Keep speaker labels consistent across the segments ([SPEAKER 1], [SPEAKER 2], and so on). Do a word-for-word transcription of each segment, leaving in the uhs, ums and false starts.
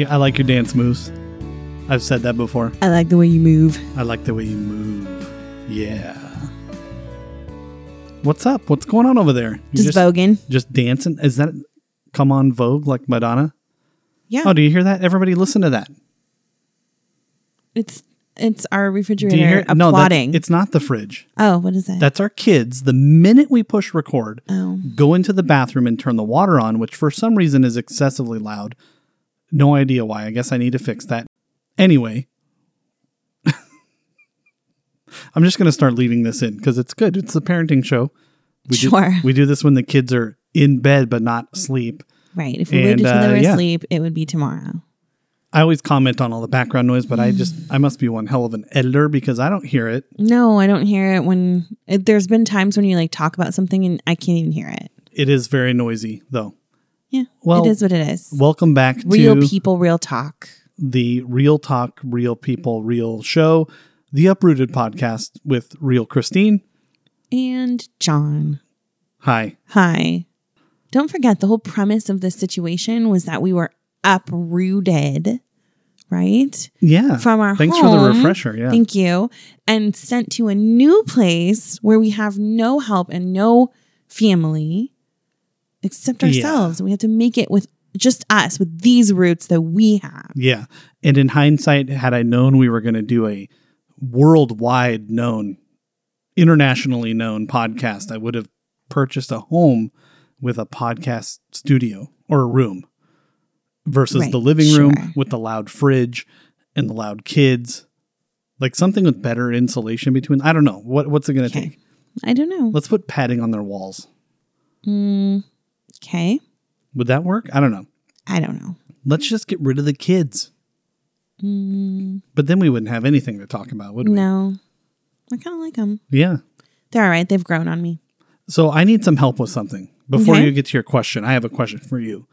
[SPEAKER 1] I like your dance moves. I've said that before.
[SPEAKER 2] I like the way you move.
[SPEAKER 1] I like the way you move. Yeah. What's up? What's going on over there? You
[SPEAKER 2] Just, just voguing.
[SPEAKER 1] Just dancing? Is that Come On Vogue like Madonna?
[SPEAKER 2] Yeah.
[SPEAKER 1] Oh, do you hear that? Everybody listen to that.
[SPEAKER 2] It's it's our refrigerator
[SPEAKER 1] do you hear?
[SPEAKER 2] applauding.
[SPEAKER 1] No, it's not the fridge.
[SPEAKER 2] Oh, what is that?
[SPEAKER 1] That's our kids. The minute we push record,
[SPEAKER 2] oh.
[SPEAKER 1] go into the bathroom and turn the water on, which for some reason is excessively loud. No idea why. I guess I need to fix that. Anyway, I'm just going to start leaving this in because it's good. It's the parenting show. We
[SPEAKER 2] sure.
[SPEAKER 1] Do, we do this when the kids are in bed but not asleep.
[SPEAKER 2] Right. If we
[SPEAKER 1] and,
[SPEAKER 2] waited until
[SPEAKER 1] uh,
[SPEAKER 2] they were
[SPEAKER 1] yeah.
[SPEAKER 2] asleep, it would be tomorrow.
[SPEAKER 1] I always comment on all the background noise, but I just, I must be one hell of an editor because I don't hear it.
[SPEAKER 2] No, I don't hear it when, it, there's been times when you like talk about something and I can't even hear it.
[SPEAKER 1] It is very noisy though.
[SPEAKER 2] Yeah.
[SPEAKER 1] Well,
[SPEAKER 2] it is what it is.
[SPEAKER 1] Welcome back
[SPEAKER 2] real
[SPEAKER 1] to
[SPEAKER 2] Real people, real talk.
[SPEAKER 1] The Real Talk, Real People, Real Show, the Uprooted podcast with Real Christine.
[SPEAKER 2] And John.
[SPEAKER 1] Hi.
[SPEAKER 2] Hi. Don't forget, the whole premise of this situation was that we were uprooted, right?
[SPEAKER 1] Yeah.
[SPEAKER 2] From our
[SPEAKER 1] Thanks
[SPEAKER 2] home.
[SPEAKER 1] for the refresher. Yeah.
[SPEAKER 2] Thank you. And sent to a new place where we have no help and no family except ourselves. Yeah. And we have to make it with just us, with these roots that we have.
[SPEAKER 1] Yeah. And in hindsight, had I known we were going to do a worldwide known, internationally known podcast, I would have purchased a home with a podcast studio or a room versus
[SPEAKER 2] right,
[SPEAKER 1] the living
[SPEAKER 2] sure.
[SPEAKER 1] room with the loud fridge and the loud kids. Like something with better insulation between. I don't know. What What's it going to
[SPEAKER 2] okay.
[SPEAKER 1] take?
[SPEAKER 2] I don't know.
[SPEAKER 1] Let's put padding on their walls.
[SPEAKER 2] Mm, okay.
[SPEAKER 1] Would that work? I don't know.
[SPEAKER 2] I don't know.
[SPEAKER 1] Let's just get rid of the kids.
[SPEAKER 2] Mm,
[SPEAKER 1] but then we wouldn't have anything to talk about, would we?
[SPEAKER 2] No. I kind of like them.
[SPEAKER 1] Yeah.
[SPEAKER 2] They're all right. They've grown on me.
[SPEAKER 1] So I need some help with something. Before
[SPEAKER 2] okay.
[SPEAKER 1] you get to your question, I have a question for you.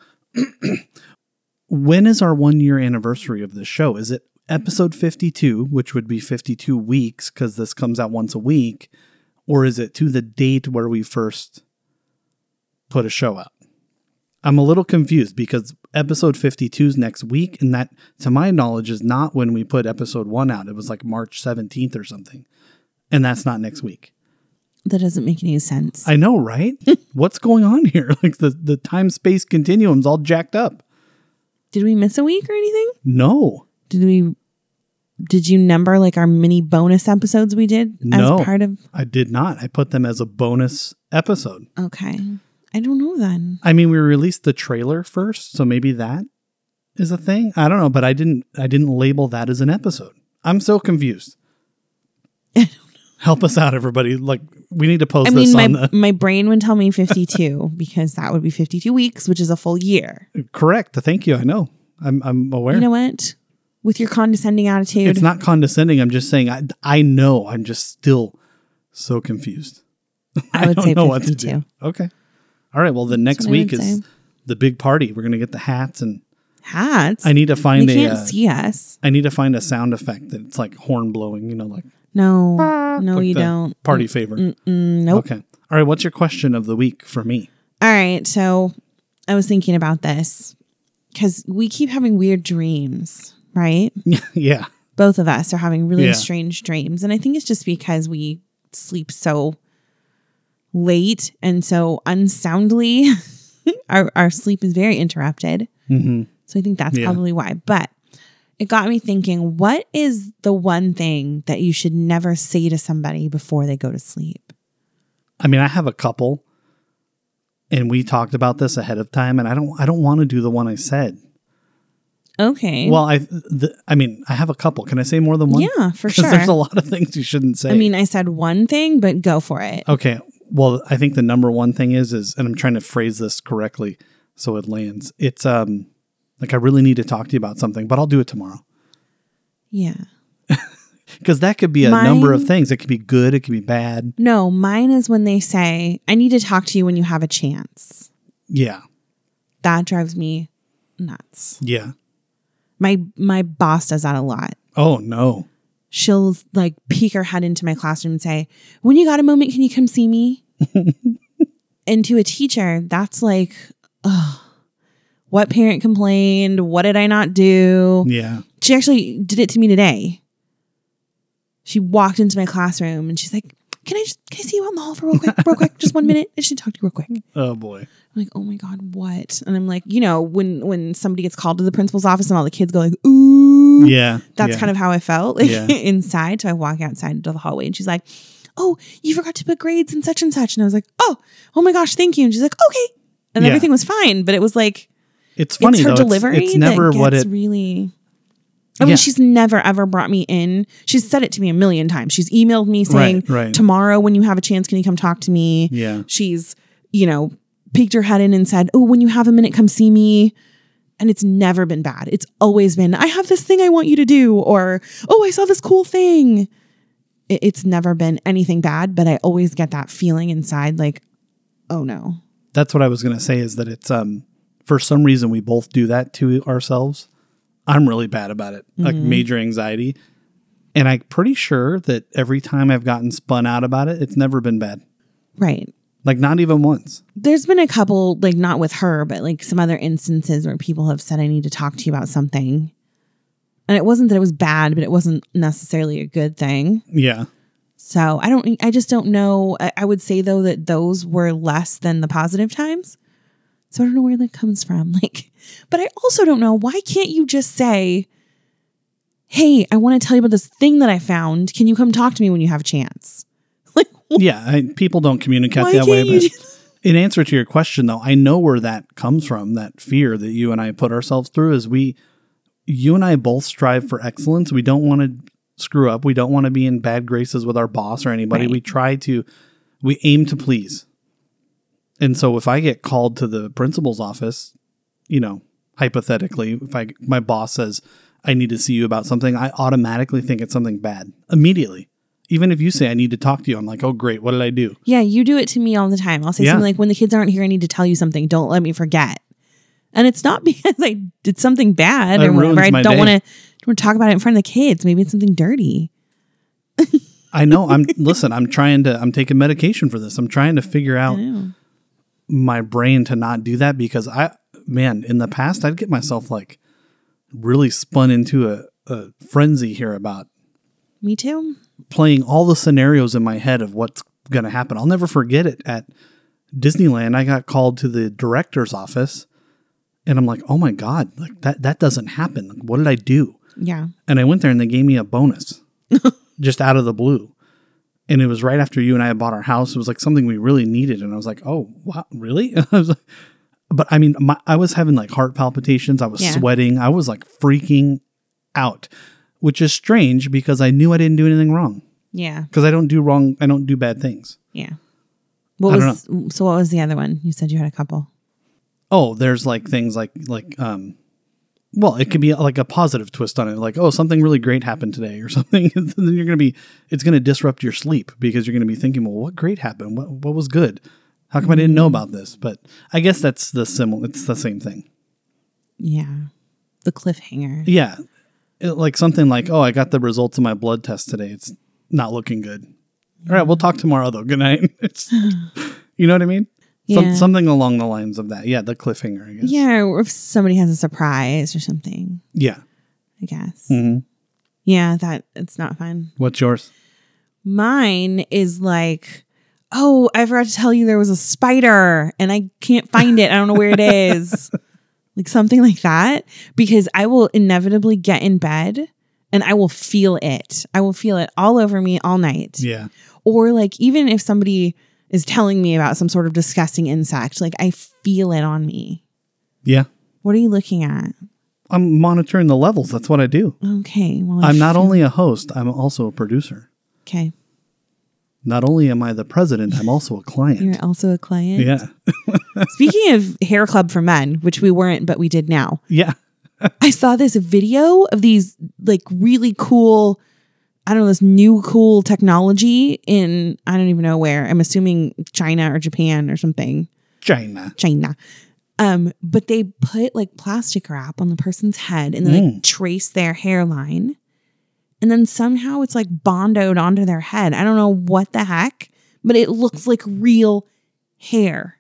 [SPEAKER 1] When is our one year anniversary of this show? Is it episode fifty-two, which would be fifty-two weeks because this comes out once a week? Or is it to the date where we first put a show out? I'm a little confused because episode fifty-two is next week. And that, to my knowledge, is not when we put episode one out. It was like March seventeenth or something. And that's not next week.
[SPEAKER 2] That doesn't make any sense.
[SPEAKER 1] I know, right? What's going on here? Like the, the time-space continuum's all jacked up.
[SPEAKER 2] Did we miss a week or anything?
[SPEAKER 1] No.
[SPEAKER 2] Did we? Did you number like our mini bonus episodes we did
[SPEAKER 1] no,
[SPEAKER 2] as part of?
[SPEAKER 1] I did not. I put them as a bonus episode.
[SPEAKER 2] Okay. I don't know then.
[SPEAKER 1] I mean, we released the trailer first, so maybe that is a thing. I don't know, but I didn't I didn't label that as an episode. I'm so confused.
[SPEAKER 2] I don't know.
[SPEAKER 1] Help us out, everybody. Like, we need to post
[SPEAKER 2] I
[SPEAKER 1] this
[SPEAKER 2] mean,
[SPEAKER 1] on
[SPEAKER 2] my,
[SPEAKER 1] the...
[SPEAKER 2] my brain would tell me fifty-two because that would be fifty-two weeks, which is a full year.
[SPEAKER 1] Correct. Thank you. I know. I'm I'm aware.
[SPEAKER 2] You know what? With your condescending attitude.
[SPEAKER 1] It's not condescending. I'm just saying I, I know. I'm just still so confused.
[SPEAKER 2] I would
[SPEAKER 1] don't
[SPEAKER 2] say
[SPEAKER 1] know
[SPEAKER 2] fifty-two.
[SPEAKER 1] what to do. Okay. All right. Well, the next week is say. the big party. We're going to get the hats and...
[SPEAKER 2] Hats?
[SPEAKER 1] I need to find
[SPEAKER 2] they
[SPEAKER 1] a...
[SPEAKER 2] They can't
[SPEAKER 1] uh,
[SPEAKER 2] see us.
[SPEAKER 1] I need to find a sound effect that's like horn blowing, you know, like...
[SPEAKER 2] No. No,
[SPEAKER 1] like
[SPEAKER 2] you don't.
[SPEAKER 1] Party favor.
[SPEAKER 2] Mm-mm, nope.
[SPEAKER 1] Okay. All right. What's your question of the week for me?
[SPEAKER 2] All right. So I was thinking about this because we keep having weird dreams, right?
[SPEAKER 1] Yeah.
[SPEAKER 2] Both of us are having really
[SPEAKER 1] yeah.
[SPEAKER 2] strange dreams. And I think it's just because we sleep so late and so unsoundly. our, our sleep is very interrupted.
[SPEAKER 1] Mm-hmm.
[SPEAKER 2] So I think that's
[SPEAKER 1] yeah.
[SPEAKER 2] probably why. But it got me thinking, what is the one thing that you should never say to somebody before they go to sleep?
[SPEAKER 1] I mean, I have a couple, and we talked about this ahead of time, and I don't I don't want to do the one I said.
[SPEAKER 2] Okay.
[SPEAKER 1] Well, I the, I mean, I have a couple. Can I say more than one?
[SPEAKER 2] Yeah, for sure.
[SPEAKER 1] Because there's a lot of things you shouldn't say.
[SPEAKER 2] I mean, I said one thing, but go for it.
[SPEAKER 1] Okay. Well, I think the number one thing is, is, and I'm trying to phrase this correctly so it lands. It's, um, like, I really need to talk to you about something, but I'll do it tomorrow.
[SPEAKER 2] Yeah.
[SPEAKER 1] Because that could be a
[SPEAKER 2] mine,
[SPEAKER 1] number of things. It could be good. It could be bad.
[SPEAKER 2] No, mine is when they say, I need to talk to you when you have a chance.
[SPEAKER 1] Yeah.
[SPEAKER 2] That drives me nuts.
[SPEAKER 1] Yeah.
[SPEAKER 2] My my boss does that a lot.
[SPEAKER 1] Oh, no.
[SPEAKER 2] She'll like peek her head into my classroom and say, when you got a moment, can you come see me? And to a teacher, that's like, oh, what parent complained? What did I not do?
[SPEAKER 1] Yeah.
[SPEAKER 2] She actually did it to me today. She walked into my classroom and she's like, can I just, can I see you out in the hall for real quick, real quick, just one minute? I should talk to you real quick.
[SPEAKER 1] Oh boy.
[SPEAKER 2] I'm like, oh my God, what? And I'm like, you know, when, when somebody gets called to the principal's office and all the kids go like, ooh,
[SPEAKER 1] Yeah.
[SPEAKER 2] that's
[SPEAKER 1] yeah.
[SPEAKER 2] kind of how I felt like,
[SPEAKER 1] Yeah.
[SPEAKER 2] inside. So I walk outside into the hallway and she's like, oh, you forgot to put grades and such and such. And I was like, oh, oh my gosh, thank you. And she's like, okay. And
[SPEAKER 1] Yeah.
[SPEAKER 2] everything was fine. But it was like,
[SPEAKER 1] It's funny
[SPEAKER 2] it's her
[SPEAKER 1] though.
[SPEAKER 2] delivery
[SPEAKER 1] it's, it's never
[SPEAKER 2] that
[SPEAKER 1] what
[SPEAKER 2] gets
[SPEAKER 1] it
[SPEAKER 2] really. I mean,
[SPEAKER 1] Yeah.
[SPEAKER 2] she's never ever brought me in. She's said it to me a million times. She's emailed me saying,
[SPEAKER 1] Right, right.
[SPEAKER 2] tomorrow when you have a chance, can you come talk to me?
[SPEAKER 1] Yeah.
[SPEAKER 2] She's, you know, peeked her head in and said, oh, when you have a minute, come see me. And it's never been bad. It's always been, I have this thing I want you to do. Or, oh, I saw this cool thing. It, it's never been anything bad, but I always get that feeling inside like, oh no.
[SPEAKER 1] That's what I was going to say is that it's, um, for some reason we both do that to ourselves. I'm really bad about it, like
[SPEAKER 2] Mm-hmm.
[SPEAKER 1] major anxiety. And I'm pretty sure that every time I've gotten spun out about it, it's never been bad.
[SPEAKER 2] Right.
[SPEAKER 1] Like not even once.
[SPEAKER 2] There's been a couple, like not with her, but like some other instances where people have said, I need to talk to you about something. And it wasn't that it was bad, but it wasn't necessarily a good thing.
[SPEAKER 1] Yeah.
[SPEAKER 2] So I don't, I just don't know. I, I would say though that those were less than the positive times. So I don't know where that comes from. Like, but I also don't know, why can't you just say, hey, I want to tell you about this thing that I found. Can you come talk to me when you have a chance? Like,
[SPEAKER 1] Yeah. I, people don't communicate
[SPEAKER 2] why
[SPEAKER 1] that way.
[SPEAKER 2] can't you
[SPEAKER 1] But
[SPEAKER 2] just-
[SPEAKER 1] in answer to your question though, I know where that comes from. That fear that you and I put ourselves through is we, you and I both strive for excellence. We don't want to screw up. We don't want to be in bad graces with our boss or anybody.
[SPEAKER 2] Right.
[SPEAKER 1] We try to, we aim to please. And so if I get called to the principal's office, you know, hypothetically, if I my boss says, I need to see you about something, I automatically think it's something bad immediately. Even if you say I need to talk to you, I'm like, oh, great. What did I do?
[SPEAKER 2] Yeah, you do it to me all the time. I'll say
[SPEAKER 1] Yeah.
[SPEAKER 2] something like, when the kids aren't here, I need to tell you something. Don't let me forget. And it's not because I did something bad
[SPEAKER 1] That
[SPEAKER 2] or whatever.
[SPEAKER 1] ruins
[SPEAKER 2] I
[SPEAKER 1] my
[SPEAKER 2] don't
[SPEAKER 1] day.
[SPEAKER 2] want to talk about it in front of the kids. Maybe it's something dirty.
[SPEAKER 1] I know. I'm listen, I'm trying to, I'm taking medication for this. I'm trying to figure
[SPEAKER 2] I
[SPEAKER 1] out
[SPEAKER 2] know.
[SPEAKER 1] my brain to not do that because I, man, in the past, I'd get myself like really spun into a, a frenzy here about
[SPEAKER 2] Me too.
[SPEAKER 1] playing all the scenarios in my head of what's going to happen. I'll never forget it at Disneyland. I got called to the director's office and I'm like, oh my God, like that, that doesn't happen. Like, what did I do?
[SPEAKER 2] Yeah.
[SPEAKER 1] And I went there and they gave me a bonus just out of the blue. And it was right after you and I had bought our house. It was like something we really needed. And I was like, oh, wow, really? I was like, but I mean, my, I was having like heart palpitations. I was
[SPEAKER 2] Yeah.
[SPEAKER 1] sweating. I was like freaking out, which is strange because I knew I didn't do anything wrong.
[SPEAKER 2] Yeah.
[SPEAKER 1] Because I don't do wrong. I don't do bad things.
[SPEAKER 2] Yeah. What
[SPEAKER 1] I
[SPEAKER 2] was,
[SPEAKER 1] don't
[SPEAKER 2] so what was the other one? You said you had a couple.
[SPEAKER 1] Oh, there's like things like, like, um, well, it could be like a positive twist on it. Like, oh, something really great happened today or something. And then you're going to be, it's going to disrupt your sleep because you're going to be thinking, well, what great happened? What, what was good? How come I didn't know about this? But I guess that's the similar, it's the same thing.
[SPEAKER 2] Yeah. The cliffhanger.
[SPEAKER 1] Yeah. It- like something like, oh, I got the results of my blood test today. It's not looking good. All right. We'll talk tomorrow though. Good night. It's, you know what I mean? Some,
[SPEAKER 2] Yeah.
[SPEAKER 1] something along the lines of that. Yeah. The cliffhanger, I guess.
[SPEAKER 2] Yeah. Or if somebody has a surprise or something,
[SPEAKER 1] Yeah.
[SPEAKER 2] I guess.
[SPEAKER 1] hmm
[SPEAKER 2] Yeah. That it's not fun.
[SPEAKER 1] What's yours?
[SPEAKER 2] Mine is like, oh, I forgot to tell you there was a spider and I can't find it. I don't know where it is. Like something like that. Because I will inevitably get in bed and I will feel it. I will feel it all over me all night.
[SPEAKER 1] Yeah.
[SPEAKER 2] Or like even if somebody is telling me about some sort of disgusting insect, like I feel it on me.
[SPEAKER 1] Yeah.
[SPEAKER 2] What are you looking at?
[SPEAKER 1] I'm monitoring the levels. That's what I do.
[SPEAKER 2] Okay. Well, I
[SPEAKER 1] I'm not
[SPEAKER 2] feel-
[SPEAKER 1] only a host, I'm also a producer.
[SPEAKER 2] Okay.
[SPEAKER 1] Not only am I the president, I'm also a client.
[SPEAKER 2] You're also a client.
[SPEAKER 1] Yeah.
[SPEAKER 2] Speaking of hair club for men, which we weren't, but we did now.
[SPEAKER 1] Yeah.
[SPEAKER 2] I saw this video of these like really cool, I don't know, this new cool technology in, I don't even know where. I'm assuming China or Japan or something.
[SPEAKER 1] China.
[SPEAKER 2] China. Um, but they put like plastic wrap on the person's head and then
[SPEAKER 1] Mm.
[SPEAKER 2] like trace their hairline. And then somehow it's like bondoed onto their head. I don't know what the heck, but it looks like real hair.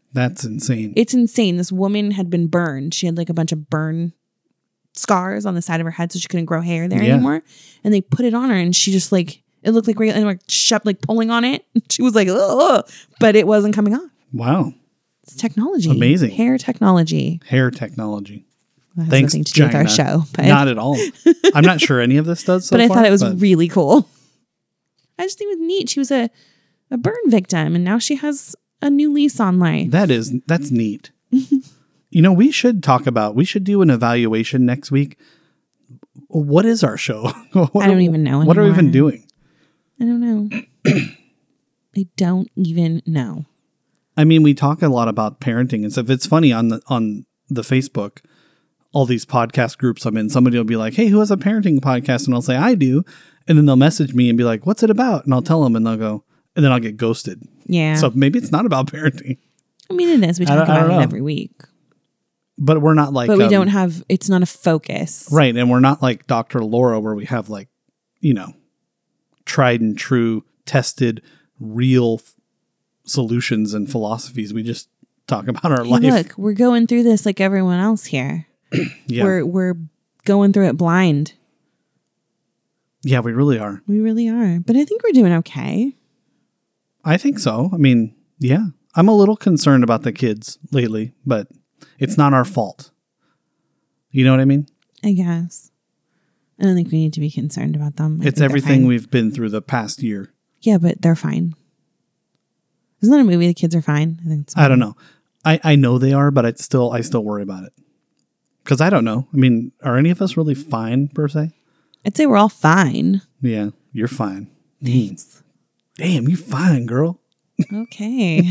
[SPEAKER 1] That's insane.
[SPEAKER 2] It's insane. This woman had been burned. She had like a bunch of burn scars on the side of her head, so she couldn't grow hair there
[SPEAKER 1] Yeah.
[SPEAKER 2] anymore. And they put it on her, and she just like, it looked like regular, and like shoved, like pulling on it. She was like, ugh, but it wasn't coming off.
[SPEAKER 1] Wow.
[SPEAKER 2] It's technology.
[SPEAKER 1] Amazing.
[SPEAKER 2] Hair technology.
[SPEAKER 1] Hair technology.
[SPEAKER 2] That has
[SPEAKER 1] Thanks,
[SPEAKER 2] nothing to do with our
[SPEAKER 1] China.
[SPEAKER 2] show. But,
[SPEAKER 1] Not at all. I'm not sure any of this does so
[SPEAKER 2] but I
[SPEAKER 1] far,
[SPEAKER 2] thought it was
[SPEAKER 1] but
[SPEAKER 2] really cool. I just think it was neat. She was a, a burn victim, and now she has a new lease on life.
[SPEAKER 1] that is, that's neat. You know, we should talk about, we should do an evaluation next week. What is our show? What
[SPEAKER 2] I don't even know
[SPEAKER 1] What are we even
[SPEAKER 2] anymore.
[SPEAKER 1] doing?
[SPEAKER 2] I don't know. I don't even know.
[SPEAKER 1] I mean, we talk a lot about parenting and stuff. It's funny on the on the Facebook, all these podcast groups I'm in, somebody will be like, hey, who has a parenting podcast? And I'll say, I do. And then they'll message me and be like, what's it about? And I'll tell them and they'll go, and then I'll get ghosted.
[SPEAKER 2] Yeah.
[SPEAKER 1] So maybe it's not about parenting,
[SPEAKER 2] I mean, it is. We
[SPEAKER 1] I
[SPEAKER 2] talk
[SPEAKER 1] don't- I
[SPEAKER 2] about
[SPEAKER 1] don't
[SPEAKER 2] it
[SPEAKER 1] know.
[SPEAKER 2] every week.
[SPEAKER 1] but we're not like,
[SPEAKER 2] But we
[SPEAKER 1] um,
[SPEAKER 2] don't have, it's not a focus.
[SPEAKER 1] right. And we're not like Doctor Laura where we have like, you know, tried and true, tested, real f- solutions and philosophies. We just talk about our
[SPEAKER 2] Hey,
[SPEAKER 1] life.
[SPEAKER 2] look, we're going through this like everyone else here.
[SPEAKER 1] Yeah.
[SPEAKER 2] We're we're going through it blind.
[SPEAKER 1] yeah, we really are.
[SPEAKER 2] We really are. But I think we're doing okay.
[SPEAKER 1] I think so. I mean, yeah. I'm a little concerned about the kids lately, but it's not our fault. You know what I mean?
[SPEAKER 2] I guess. I don't think we need to be concerned about them. I think
[SPEAKER 1] It's
[SPEAKER 2] they're
[SPEAKER 1] everything
[SPEAKER 2] fine.
[SPEAKER 1] we've been through the past year.
[SPEAKER 2] Yeah, but they're fine. Isn't that a movie? The kids are fine. I think it's
[SPEAKER 1] I don't know. I, I know they are, but I still I still worry about it. Because I don't know. I mean, are any of us really fine per se?
[SPEAKER 2] I'd say we're all fine.
[SPEAKER 1] Yeah, you're fine.
[SPEAKER 2] Thanks.
[SPEAKER 1] Damn, you fine, girl.
[SPEAKER 2] Okay.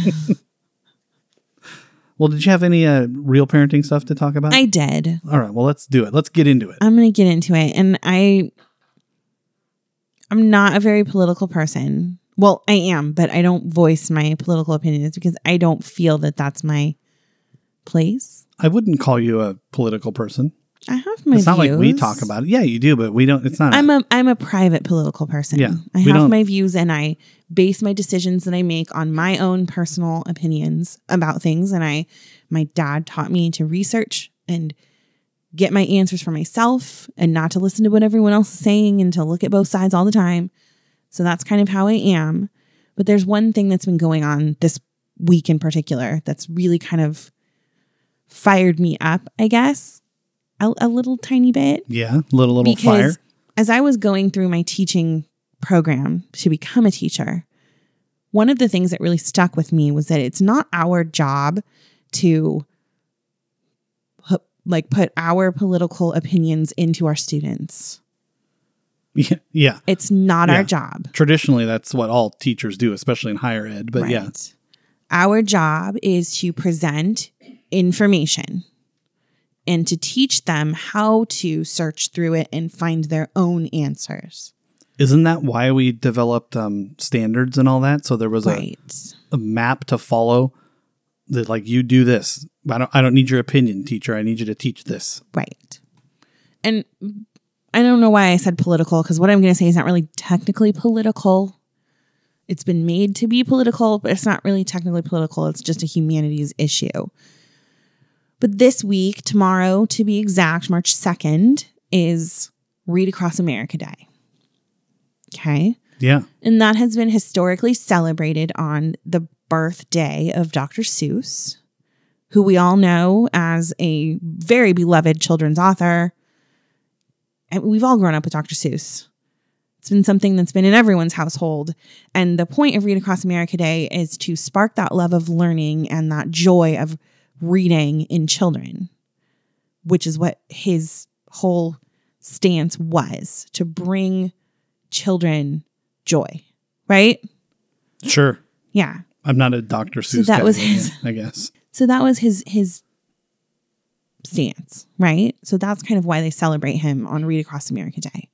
[SPEAKER 1] Well, did you have any uh, real parenting stuff to talk about?
[SPEAKER 2] I did.
[SPEAKER 1] All right, well, let's do it. Let's get into it.
[SPEAKER 2] I'm going to get into it. And I, I'm not a very political person. Well, I am, but I don't voice my political opinions because I don't feel that that's my place.
[SPEAKER 1] I wouldn't call you a political person.
[SPEAKER 2] I have my
[SPEAKER 1] It's not
[SPEAKER 2] views.
[SPEAKER 1] like we talk about it. Yeah, you do, but we don't. It's not.
[SPEAKER 2] I'm a I'm a private political person.
[SPEAKER 1] Yeah,
[SPEAKER 2] I
[SPEAKER 1] we
[SPEAKER 2] have
[SPEAKER 1] don't-
[SPEAKER 2] my views and I base my decisions that I make on my own personal opinions about things. And I, my dad taught me to research and get my answers for myself and not to listen to what everyone else is saying and to look at both sides all the time. So that's kind of how I am. But there's one thing that's been going on this week in particular that's really kind of fired me up, I guess, a, a little tiny bit.
[SPEAKER 1] yeah, little little
[SPEAKER 2] Because
[SPEAKER 1] fire.
[SPEAKER 2] as I was going through my teaching program to become a teacher, one of the things that really stuck with me was that it's not our job to put, like put our political opinions into our students.
[SPEAKER 1] Yeah, yeah.
[SPEAKER 2] It's not
[SPEAKER 1] Yeah.
[SPEAKER 2] our job.
[SPEAKER 1] Traditionally, that's what all teachers do, especially in higher ed. But yeah,
[SPEAKER 2] Right. Our job is to present information and to teach them how to search through it and find their own answers.
[SPEAKER 1] isn't that why we developed um, standards and all that? So there was
[SPEAKER 2] Right.
[SPEAKER 1] a, a map to follow. That like you do this. I don't. I don't need your opinion, teacher. I need you to teach this.
[SPEAKER 2] Right. And I don't know why I said political, because what I'm going to say is not really technically political. It's been made to be political, but it's not really technically political. It's just a humanities issue. But this week, tomorrow to be exact, March second, is Read Across America Day. Okay.
[SPEAKER 1] Yeah.
[SPEAKER 2] And that has been historically celebrated on the birthday of Doctor Seuss, who we all know as a very beloved children's author. And we've all grown up with Doctor Seuss. It's been something that's been in everyone's household. And the point of Read Across America Day is to spark that love of learning and that joy of reading in children, which is what his whole stance was, to bring children joy, right?
[SPEAKER 1] Sure.
[SPEAKER 2] Yeah.
[SPEAKER 1] I'm not a Doctor Seuss.
[SPEAKER 2] that
[SPEAKER 1] guy,
[SPEAKER 2] was
[SPEAKER 1] but
[SPEAKER 2] his-
[SPEAKER 1] yeah, I guess.
[SPEAKER 2] So that was his his stance, right? So that's kind of why they celebrate him on Read Across America Day.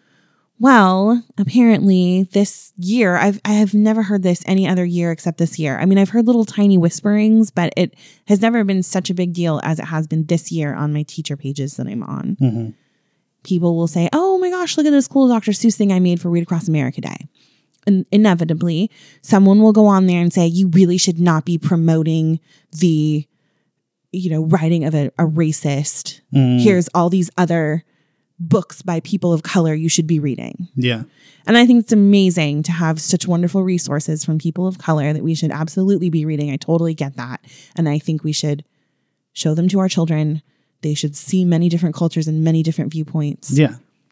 [SPEAKER 2] Well, apparently this year, I've I have never heard this any other year except this year. I mean, I've heard little tiny whisperings, but it has never been such a big deal as it has been this year on my teacher pages that I'm on.
[SPEAKER 1] Mhm.
[SPEAKER 2] People will say, oh my gosh, look at this cool Doctor Seuss thing I made for Read Across America Day. in- inevitably, someone will go on there and say, you really should not be promoting the, you know, writing of a, a racist.
[SPEAKER 1] Mm.
[SPEAKER 2] Here's all these other books by people of color you should be reading.
[SPEAKER 1] Yeah.
[SPEAKER 2] And I think it's amazing to have such wonderful resources from people of color that we should absolutely be reading. I totally get that. And I think we should show them to our children. They should see many different cultures and many different viewpoints.
[SPEAKER 1] Yeah.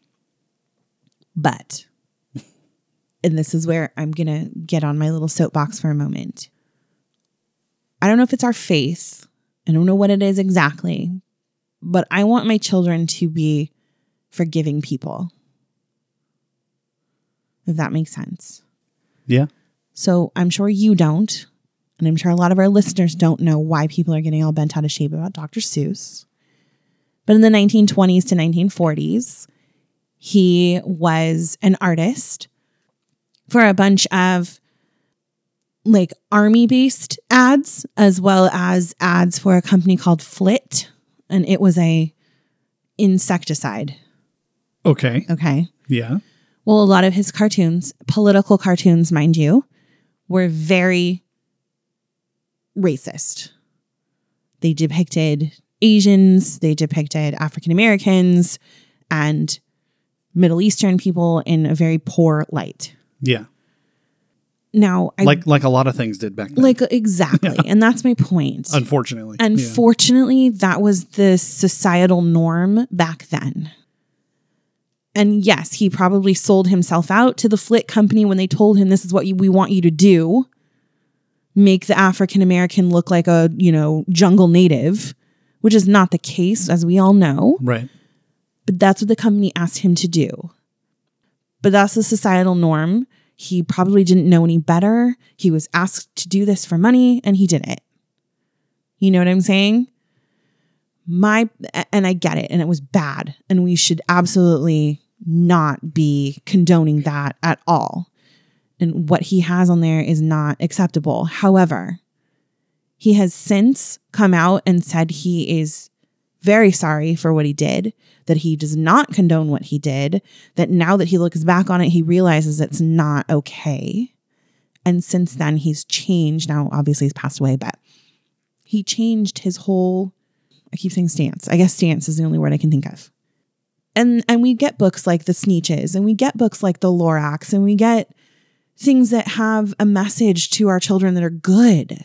[SPEAKER 2] But, and this is where I'm going to get on my little soapbox for a moment. I don't know if it's our faith. I don't know what it is exactly. But I want my children to be forgiving people. If that makes sense.
[SPEAKER 1] Yeah.
[SPEAKER 2] So I'm sure you don't. And I'm sure a lot of our listeners don't know why people are getting all bent out of shape about Doctor Seuss. But in the nineteen twenties to nineteen forties, he was an artist for a bunch of like army-based ads, as well as ads for a company called Flit. And it was a insecticide.
[SPEAKER 1] Okay.
[SPEAKER 2] Okay.
[SPEAKER 1] Yeah.
[SPEAKER 2] Well, a lot of his cartoons, political cartoons, mind you, were very racist. They depicted Asians, they depicted African Americans and Middle Eastern people in a very poor light.
[SPEAKER 1] Yeah.
[SPEAKER 2] Now, I,
[SPEAKER 1] like like a lot of things did back then.
[SPEAKER 2] like exactly, yeah. And that's my point.
[SPEAKER 1] Unfortunately,
[SPEAKER 2] unfortunately, yeah. That was the societal norm back then. And yes, he probably sold himself out to the Flit company when they told him, this is what you, we want you to do. Make the African American look like a, you know, jungle native, which is not the case, as we all know.
[SPEAKER 1] Right.
[SPEAKER 2] But that's what the company asked him to do. But that's the societal norm. He probably didn't know any better. He was asked to do this for money and he did it. You know what I'm saying? My, and I get it. And it was bad. And we should absolutely not be condoning that at all. And what he has on there is not acceptable. However, he has since come out and said he is very sorry for what he did, that he does not condone what he did, that now that he looks back on it, he realizes it's not okay. And since then, he's changed. Now, obviously, he's passed away, but he changed his whole, I keep saying stance. I guess stance is the only word I can think of. And and we get books like The Sneetches, and we get books like The Lorax, and we get things that have a message to our children that are good.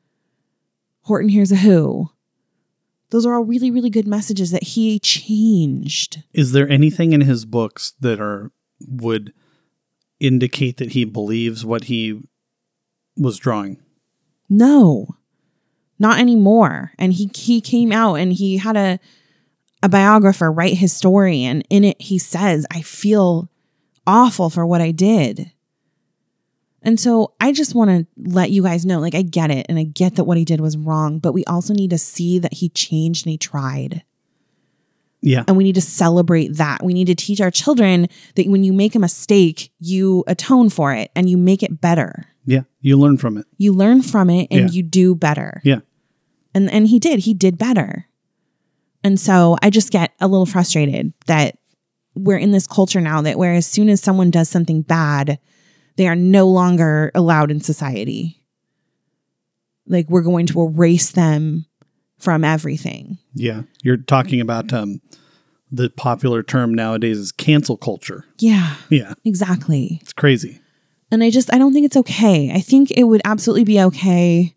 [SPEAKER 2] Horton Hears a Who. Those are all really, really good messages that he changed.
[SPEAKER 1] Is there anything in his books that are would indicate that he believes what he was drawing?
[SPEAKER 2] No, not anymore. And he he came out and he had a a biographer write his story, and in it he says, I feel awful for what I did. And so I just want to let you guys know, like, I get it. And I get that what he did was wrong, but we also need to see that he changed and he tried.
[SPEAKER 1] Yeah.
[SPEAKER 2] And we need to celebrate that. We need to teach our children that when you make a mistake, you atone for it and you make it better.
[SPEAKER 1] Yeah. You learn from it.
[SPEAKER 2] You learn from it and
[SPEAKER 1] yeah.
[SPEAKER 2] you do better.
[SPEAKER 1] Yeah.
[SPEAKER 2] And and he did. He did better. And so I just get a little frustrated that we're in this culture now that where as soon as someone does something bad, they are no longer allowed in society. Like we're going to erase them from everything.
[SPEAKER 1] Yeah. You're talking about um, the popular term nowadays is cancel culture.
[SPEAKER 2] Yeah.
[SPEAKER 1] Yeah.
[SPEAKER 2] Exactly.
[SPEAKER 1] It's crazy.
[SPEAKER 2] And I just, I don't think it's okay. I think it would absolutely be okay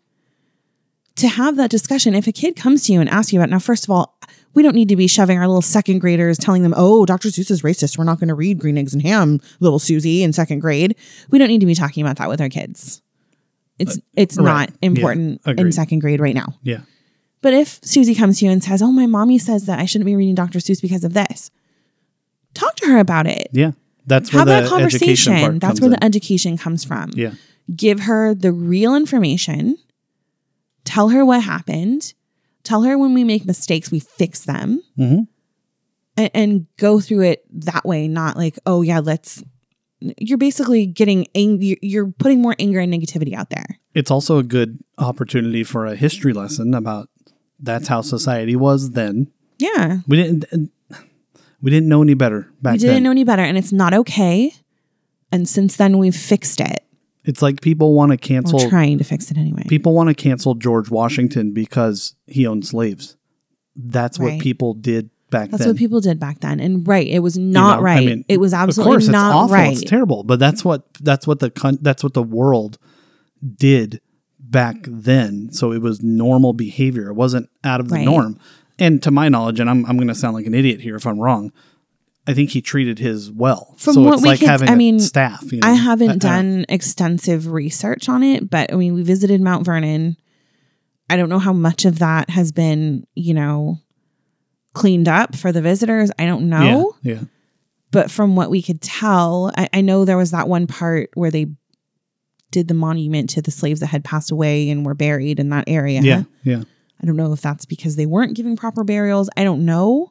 [SPEAKER 2] to have that discussion. If a kid comes to you and asks you about, now, first of all, we don't need to be shoving our little second graders, telling them, oh, Doctor Seuss is racist. We're not going to read Green Eggs and Ham, little Susie in second grade. We don't need to be talking about that with our kids. It's, uh, it's right. not important yeah, in second grade right now.
[SPEAKER 1] Yeah.
[SPEAKER 2] But if Susie comes to you and says, oh, my mommy says that I shouldn't be reading Doctor Seuss because of this, talk to her about it.
[SPEAKER 1] Yeah. That's where
[SPEAKER 2] have
[SPEAKER 1] the
[SPEAKER 2] that conversation.
[SPEAKER 1] Education part
[SPEAKER 2] That's
[SPEAKER 1] comes
[SPEAKER 2] where
[SPEAKER 1] in.
[SPEAKER 2] the education comes from.
[SPEAKER 1] Yeah.
[SPEAKER 2] Give her the real information. Tell her what happened. Tell her when we make mistakes, we fix them.
[SPEAKER 1] Mm-hmm.
[SPEAKER 2] And, and go through it that way. Not like, oh yeah, let's, you're basically getting, ang- you're putting more anger and negativity out there.
[SPEAKER 1] It's also a good opportunity for a history lesson about that's how society was then.
[SPEAKER 2] Yeah.
[SPEAKER 1] We didn't, we didn't know any better back then.
[SPEAKER 2] We didn't
[SPEAKER 1] then.
[SPEAKER 2] know any better. And it's not okay. And since then, we've fixed it.
[SPEAKER 1] It's like people want to cancel.
[SPEAKER 2] We're trying to fix it anyway.
[SPEAKER 1] People want to cancel George Washington because he owned slaves. That's
[SPEAKER 2] Right.
[SPEAKER 1] what people did back
[SPEAKER 2] That's
[SPEAKER 1] then.
[SPEAKER 2] what people did back then. And right, it was not
[SPEAKER 1] You know,
[SPEAKER 2] right.
[SPEAKER 1] I mean,
[SPEAKER 2] it was absolutely
[SPEAKER 1] of course,
[SPEAKER 2] not
[SPEAKER 1] it's awful.
[SPEAKER 2] right.
[SPEAKER 1] It's terrible. But that's what that's what the con- that's what the world did back then. So it was normal behavior. It wasn't out of the
[SPEAKER 2] Right.
[SPEAKER 1] norm. And to my knowledge, and I'm I'm going to sound like an idiot here if I'm wrong, I think he treated his well.
[SPEAKER 2] From
[SPEAKER 1] so
[SPEAKER 2] what
[SPEAKER 1] it's
[SPEAKER 2] we
[SPEAKER 1] like
[SPEAKER 2] could-
[SPEAKER 1] having
[SPEAKER 2] I
[SPEAKER 1] a
[SPEAKER 2] mean,
[SPEAKER 1] staff. You know?
[SPEAKER 2] I haven't
[SPEAKER 1] I- I-
[SPEAKER 2] done extensive research on it, but I mean, we visited Mount Vernon. I don't know how much of that has been, you know, cleaned up for the visitors. I don't know.
[SPEAKER 1] Yeah. yeah.
[SPEAKER 2] But from what we could tell, I, I know there was that one part where they did the monument to the slaves that had passed away and were buried in that area.
[SPEAKER 1] Yeah. Yeah.
[SPEAKER 2] I don't know if that's because they weren't giving proper burials. I don't know.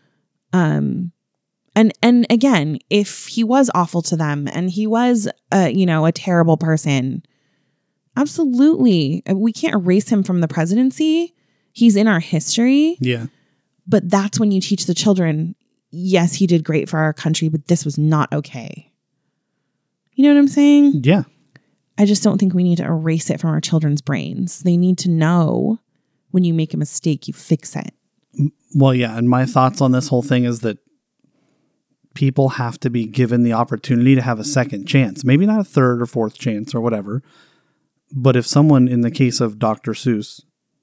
[SPEAKER 2] Um, and and again, if he was awful to them and he was, a, you know, a terrible person, absolutely, we can't erase him from the presidency. He's in our history.
[SPEAKER 1] Yeah.
[SPEAKER 2] But that's when you teach the children, yes, he did great for our country, but this was not okay. You know what I'm saying?
[SPEAKER 1] Yeah.
[SPEAKER 2] I just don't think we need to erase it from our children's brains. They need to know when you make a mistake, you fix it.
[SPEAKER 1] Well, yeah. And my thoughts on this whole thing is that people have to be given the opportunity to have a second chance. Maybe not a third or fourth chance or whatever. But if someone, in the case of Doctor Seuss,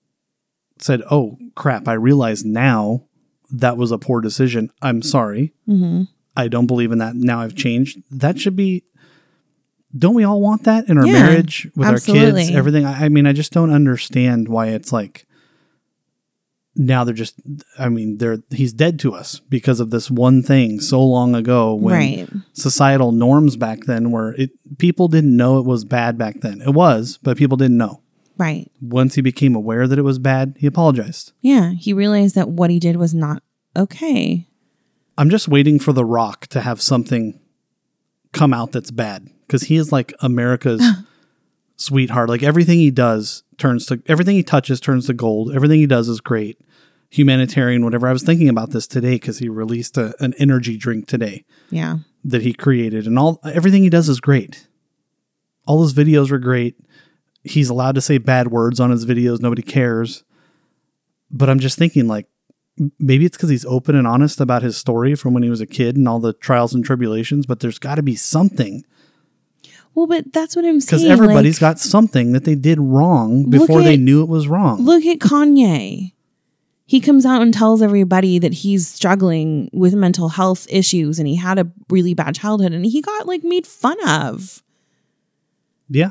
[SPEAKER 1] said, oh, crap, I realize now that was a poor decision. I'm sorry.
[SPEAKER 2] Mm-hmm.
[SPEAKER 1] I don't believe in that. Now I've changed. That should be... Don't we all want that in our
[SPEAKER 2] Yeah,
[SPEAKER 1] marriage with
[SPEAKER 2] absolutely.
[SPEAKER 1] our kids, everything? I, I mean, I just don't understand why it's like now they're just, I mean, they're he's dead to us because of this one thing so long ago when
[SPEAKER 2] Right.
[SPEAKER 1] societal norms back then were, it, people didn't know it was bad back then. It was, but people didn't know.
[SPEAKER 2] Right.
[SPEAKER 1] Once he became aware that it was bad, he apologized.
[SPEAKER 2] Yeah. He realized that what he did was not okay.
[SPEAKER 1] I'm just waiting for The Rock to have something come out that's bad because he is like America's sweetheart. Like everything he does turns to, everything he touches turns to gold. Everything he does is great. Humanitarian, whatever. I was thinking about this today because he released a, an energy drink today
[SPEAKER 2] Yeah.
[SPEAKER 1] that he created, and all everything he does is great. All his videos are great. He's allowed to say bad words on his videos. Nobody cares. But I'm just thinking, like, maybe it's because he's open and honest about his story from when he was a kid and all the trials and tribulations, but there's got to be something.
[SPEAKER 2] Well, but that's what I'm saying.
[SPEAKER 1] Because everybody's
[SPEAKER 2] like,
[SPEAKER 1] got something that they did wrong
[SPEAKER 2] Look
[SPEAKER 1] before they
[SPEAKER 2] at-
[SPEAKER 1] knew it was wrong.
[SPEAKER 2] Look at Kanye. He comes out and tells everybody that he's struggling with mental health issues and he had a really bad childhood and he got like made fun of.
[SPEAKER 1] Yeah.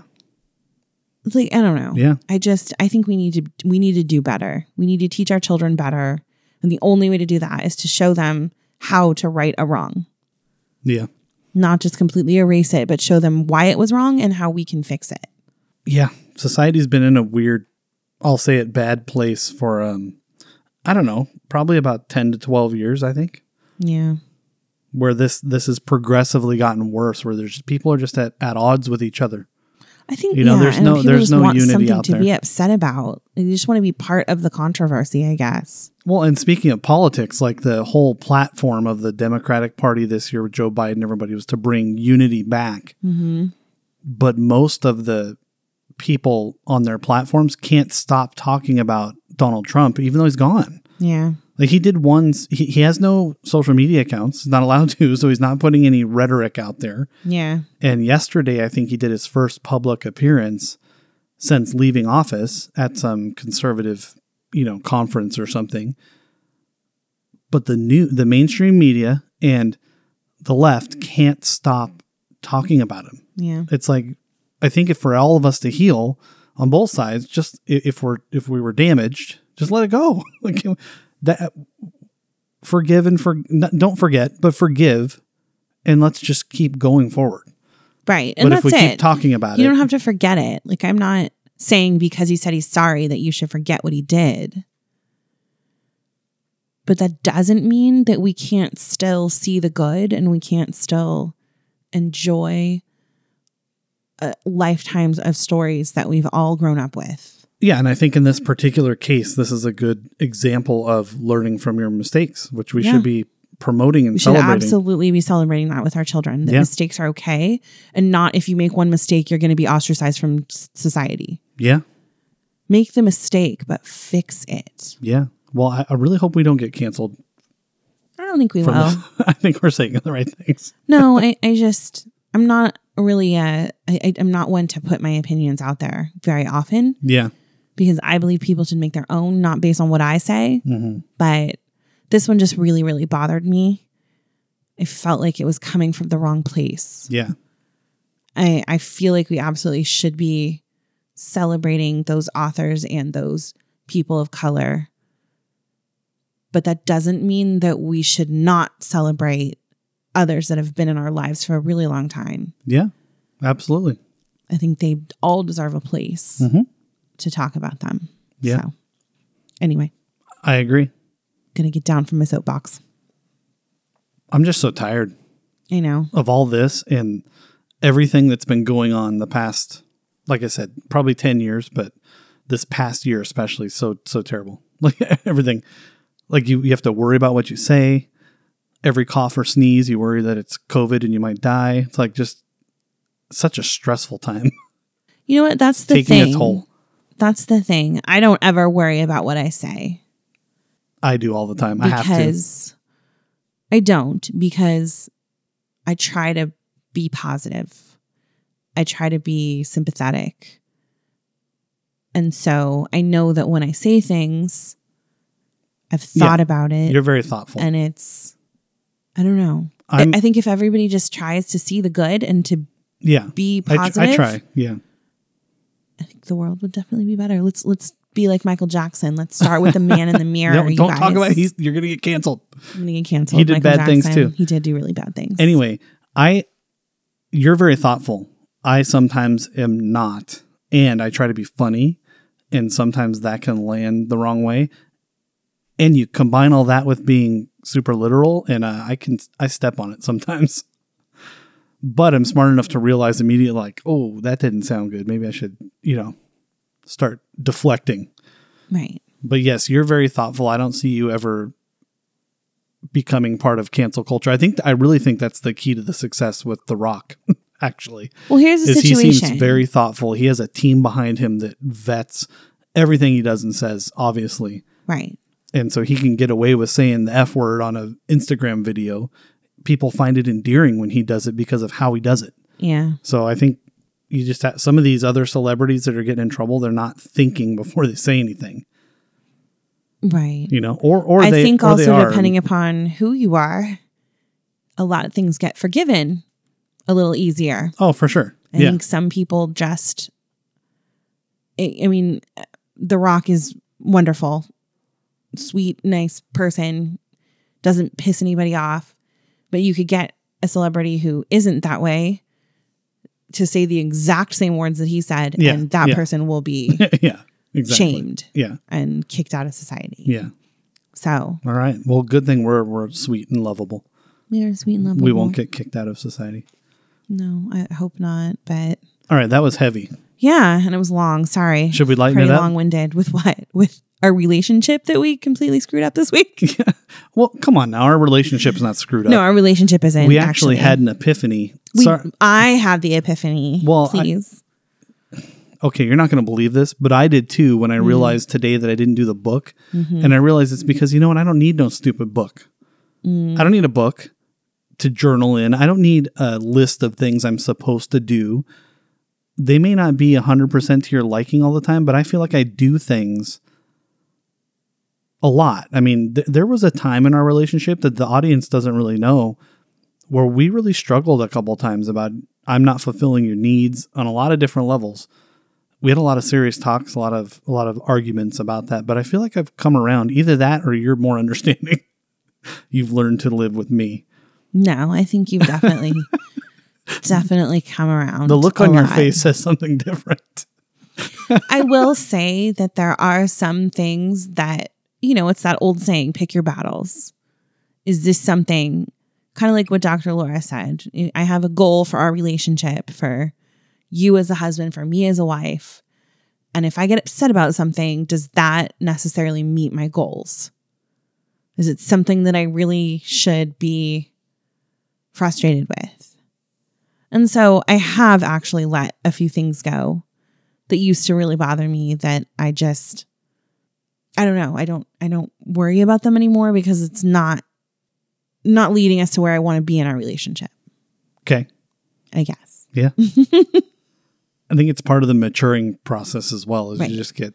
[SPEAKER 2] It's like, I don't know.
[SPEAKER 1] Yeah.
[SPEAKER 2] I just, I think we need to, we need to do better. We need to teach our children better. And the only way to do that is to show them how to right a wrong.
[SPEAKER 1] Yeah.
[SPEAKER 2] Not just completely erase it, but show them why it was wrong and how we can fix it.
[SPEAKER 1] Yeah. Society's been in a weird, I'll say it, bad place for, um, I don't know, probably about ten to twelve years, I think.
[SPEAKER 2] Yeah.
[SPEAKER 1] Where this this has progressively gotten worse, where there's people are just at, at odds with each other.
[SPEAKER 2] I think,
[SPEAKER 1] You know,
[SPEAKER 2] yeah,
[SPEAKER 1] there's
[SPEAKER 2] and
[SPEAKER 1] no-
[SPEAKER 2] people
[SPEAKER 1] there's
[SPEAKER 2] just
[SPEAKER 1] no
[SPEAKER 2] want
[SPEAKER 1] unity
[SPEAKER 2] something
[SPEAKER 1] out
[SPEAKER 2] to
[SPEAKER 1] there.
[SPEAKER 2] be upset about. They just want to be part of the controversy, I guess.
[SPEAKER 1] Well, and speaking of politics, like the whole platform of the Democratic Party this year with Joe Biden, everybody was to bring unity back.
[SPEAKER 2] Mm-hmm.
[SPEAKER 1] But most of the people on their platforms can't stop talking about Donald Trump, even though he's gone.
[SPEAKER 2] Yeah.
[SPEAKER 1] Like he did one, he, he has no social media accounts. He's not allowed to, so he's not putting any rhetoric out there.
[SPEAKER 2] Yeah.
[SPEAKER 1] And yesterday, I think he did his first public appearance since leaving office at some conservative, you know, conference or something. But the new, the mainstream media and the left can't stop talking about him.
[SPEAKER 2] Yeah.
[SPEAKER 1] It's like, I think if for all of us to heal on both sides, just i- if we're if we were damaged, just let it go. Like that, forgive and for don't forget, but forgive, and let's just keep going forward.
[SPEAKER 2] Right. And
[SPEAKER 1] But
[SPEAKER 2] that's
[SPEAKER 1] if we
[SPEAKER 2] it.
[SPEAKER 1] keep talking about
[SPEAKER 2] you
[SPEAKER 1] it,
[SPEAKER 2] don't have to forget it. Like, I'm not saying because he said he's sorry that you should forget what he did. But that doesn't mean that we can't still see the good and we can't still enjoy uh, lifetimes of stories that we've all grown up with.
[SPEAKER 1] yeah. And I think in this particular case, this is a good example of learning from your mistakes, which we
[SPEAKER 2] Yeah.
[SPEAKER 1] should be promoting and
[SPEAKER 2] We should
[SPEAKER 1] celebrating.
[SPEAKER 2] absolutely be celebrating that with our children. That
[SPEAKER 1] Yeah.
[SPEAKER 2] mistakes are okay, and not if you make one mistake, you're going to be ostracized from s- society.
[SPEAKER 1] Yeah.
[SPEAKER 2] Make the mistake, but fix it.
[SPEAKER 1] Yeah. Well, I, I really hope we don't get canceled.
[SPEAKER 2] I don't think we
[SPEAKER 1] From
[SPEAKER 2] will.
[SPEAKER 1] the, I think we're saying the right things.
[SPEAKER 2] No, I, I just, I'm not really, uh, I, I- I'm not one to put my opinions out there very often
[SPEAKER 1] Yeah.
[SPEAKER 2] because I believe people should make their own, not based on what I say.
[SPEAKER 1] Mm-hmm.
[SPEAKER 2] But this one just really, really bothered me. I felt like it was coming from the wrong place.
[SPEAKER 1] Yeah.
[SPEAKER 2] I, I feel like we absolutely should be celebrating those authors and those people of color. But that doesn't mean that we should not celebrate others that have been in our lives for a really long time.
[SPEAKER 1] Yeah. Absolutely.
[SPEAKER 2] I think they all deserve a place
[SPEAKER 1] Mm-hmm.
[SPEAKER 2] to talk about them.
[SPEAKER 1] Yeah.
[SPEAKER 2] So, anyway,
[SPEAKER 1] I agree.
[SPEAKER 2] gonna get down from my soapbox.
[SPEAKER 1] I'm just so tired
[SPEAKER 2] I know.
[SPEAKER 1] of all this and everything that's been going on the past, like I said, probably ten years, but this past year especially, so so terrible. Like everything, like you, you have to worry about what you say. Every cough or sneeze, you worry that it's COVID and you might die. It's like just such a stressful time.
[SPEAKER 2] You know what? That's the
[SPEAKER 1] Taking
[SPEAKER 2] thing.
[SPEAKER 1] its toll.
[SPEAKER 2] That's the thing. I don't ever worry about what I say.
[SPEAKER 1] I do all the time. I have to.
[SPEAKER 2] Because I don't, because I try to be positive. I try to be sympathetic. And so I know that when I say things, I've thought
[SPEAKER 1] Yeah,
[SPEAKER 2] about it.
[SPEAKER 1] You're very thoughtful.
[SPEAKER 2] And it's, I don't know. I,
[SPEAKER 1] I'm-
[SPEAKER 2] I think if everybody just tries to see the good and to
[SPEAKER 1] yeah.
[SPEAKER 2] be
[SPEAKER 1] I, tr-
[SPEAKER 2] positive,
[SPEAKER 1] I try. Yeah.
[SPEAKER 2] I think the world would definitely be better. Let's let's be like Michael Jackson. Let's start with the man in the mirror.
[SPEAKER 1] No,
[SPEAKER 2] you
[SPEAKER 1] don't
[SPEAKER 2] guys.
[SPEAKER 1] talk about he's you're gonna get canceled.
[SPEAKER 2] I'm gonna get canceled.
[SPEAKER 1] He did
[SPEAKER 2] Michael
[SPEAKER 1] bad things,
[SPEAKER 2] Jackson,
[SPEAKER 1] too.
[SPEAKER 2] He did do really bad things.
[SPEAKER 1] Anyway, I you're very thoughtful. I sometimes am not. And I try to be funny. And sometimes that can land the wrong way. And you combine all that with being super literal, and uh, I can I step on it sometimes. But I'm smart enough to realize immediately, like, oh, that didn't sound good. Maybe I should, you know, start deflecting.
[SPEAKER 2] Right.
[SPEAKER 1] But yes, you're very thoughtful. I don't see you ever becoming part of cancel culture. I think I really think that's the key to the success with The Rock. Actually,
[SPEAKER 2] Well, here's the
[SPEAKER 1] is he
[SPEAKER 2] situation.
[SPEAKER 1] seems very thoughtful. He has a team behind him that vets everything he does and says, obviously.
[SPEAKER 2] Right.
[SPEAKER 1] And so he can get away with saying the F word on an Instagram video. People find it endearing when he does it because of how he does it.
[SPEAKER 2] Yeah.
[SPEAKER 1] So I think you just have some of these other celebrities that are getting in trouble. They're not thinking before they say anything,
[SPEAKER 2] Right.
[SPEAKER 1] you know, or, or
[SPEAKER 2] I
[SPEAKER 1] they,
[SPEAKER 2] think
[SPEAKER 1] or
[SPEAKER 2] also
[SPEAKER 1] they are.
[SPEAKER 2] depending upon who you are, a lot of things get forgiven a little easier.
[SPEAKER 1] Oh, for sure.
[SPEAKER 2] I
[SPEAKER 1] yeah.
[SPEAKER 2] think some people just, I, I mean, The Rock is wonderful, sweet, nice person, doesn't piss anybody off. But you could get a celebrity who isn't that way to say the exact same words that he said,
[SPEAKER 1] Yeah,
[SPEAKER 2] and that
[SPEAKER 1] yeah.
[SPEAKER 2] person will be
[SPEAKER 1] yeah. Exactly.
[SPEAKER 2] shamed
[SPEAKER 1] Yeah.
[SPEAKER 2] and kicked out of society.
[SPEAKER 1] Yeah.
[SPEAKER 2] So
[SPEAKER 1] All right. Well, good thing we're we're sweet and lovable.
[SPEAKER 2] we are sweet and lovable.
[SPEAKER 1] We won't get kicked out of society.
[SPEAKER 2] No, I hope not. But
[SPEAKER 1] All right. That was heavy.
[SPEAKER 2] yeah, and it was long. Sorry.
[SPEAKER 1] Should we lighten
[SPEAKER 2] Pretty
[SPEAKER 1] it up?
[SPEAKER 2] long-winded. With what? With our relationship that we completely screwed up this week?
[SPEAKER 1] Well, come on now. Our relationship's not screwed up.
[SPEAKER 2] No, our relationship isn't.
[SPEAKER 1] we actually, had an epiphany.
[SPEAKER 2] We,
[SPEAKER 1] Sorry.
[SPEAKER 2] I had the epiphany.
[SPEAKER 1] Well, I-
[SPEAKER 2] please.
[SPEAKER 1] Okay, you're not going to believe this, but I did too when I
[SPEAKER 2] Mm-hmm.
[SPEAKER 1] realized today that I didn't do the book. And I realized it's because, you know what? I don't need no stupid book.
[SPEAKER 2] Mm.
[SPEAKER 1] I don't need a book to journal in. I don't need a list of things I'm supposed to do. They may not be one hundred percent to your liking all the time, but I feel like I do things a lot. I mean, th- there was a time in our relationship that the audience doesn't really know where we really struggled a couple times about I'm not fulfilling your needs on a lot of different levels. We had a lot of serious talks, a lot of a lot of arguments about that, but I feel like I've come around. Either that or you're more understanding. You've learned to live with me.
[SPEAKER 2] No, I think you've definitely, definitely come around.
[SPEAKER 1] The look
[SPEAKER 2] a
[SPEAKER 1] on your
[SPEAKER 2] lot.
[SPEAKER 1] face says something different.
[SPEAKER 2] I will say that there are some things that, you know, it's that old saying, pick your battles. Is this something kind of like what Doctor Laura said? I have a goal for our relationship, for you as a husband, for me as a wife. And if I get upset about something, does that necessarily meet my goals? Is it something that I really should be frustrated with? And so I have actually let a few things go that used to really bother me that I just, I don't know. I don't, I don't worry about them anymore because it's not, not leading us to where I want to be in our relationship.
[SPEAKER 1] Okay.
[SPEAKER 2] I guess.
[SPEAKER 1] Yeah. I think it's part of the maturing process as well, is
[SPEAKER 2] right.
[SPEAKER 1] you just get,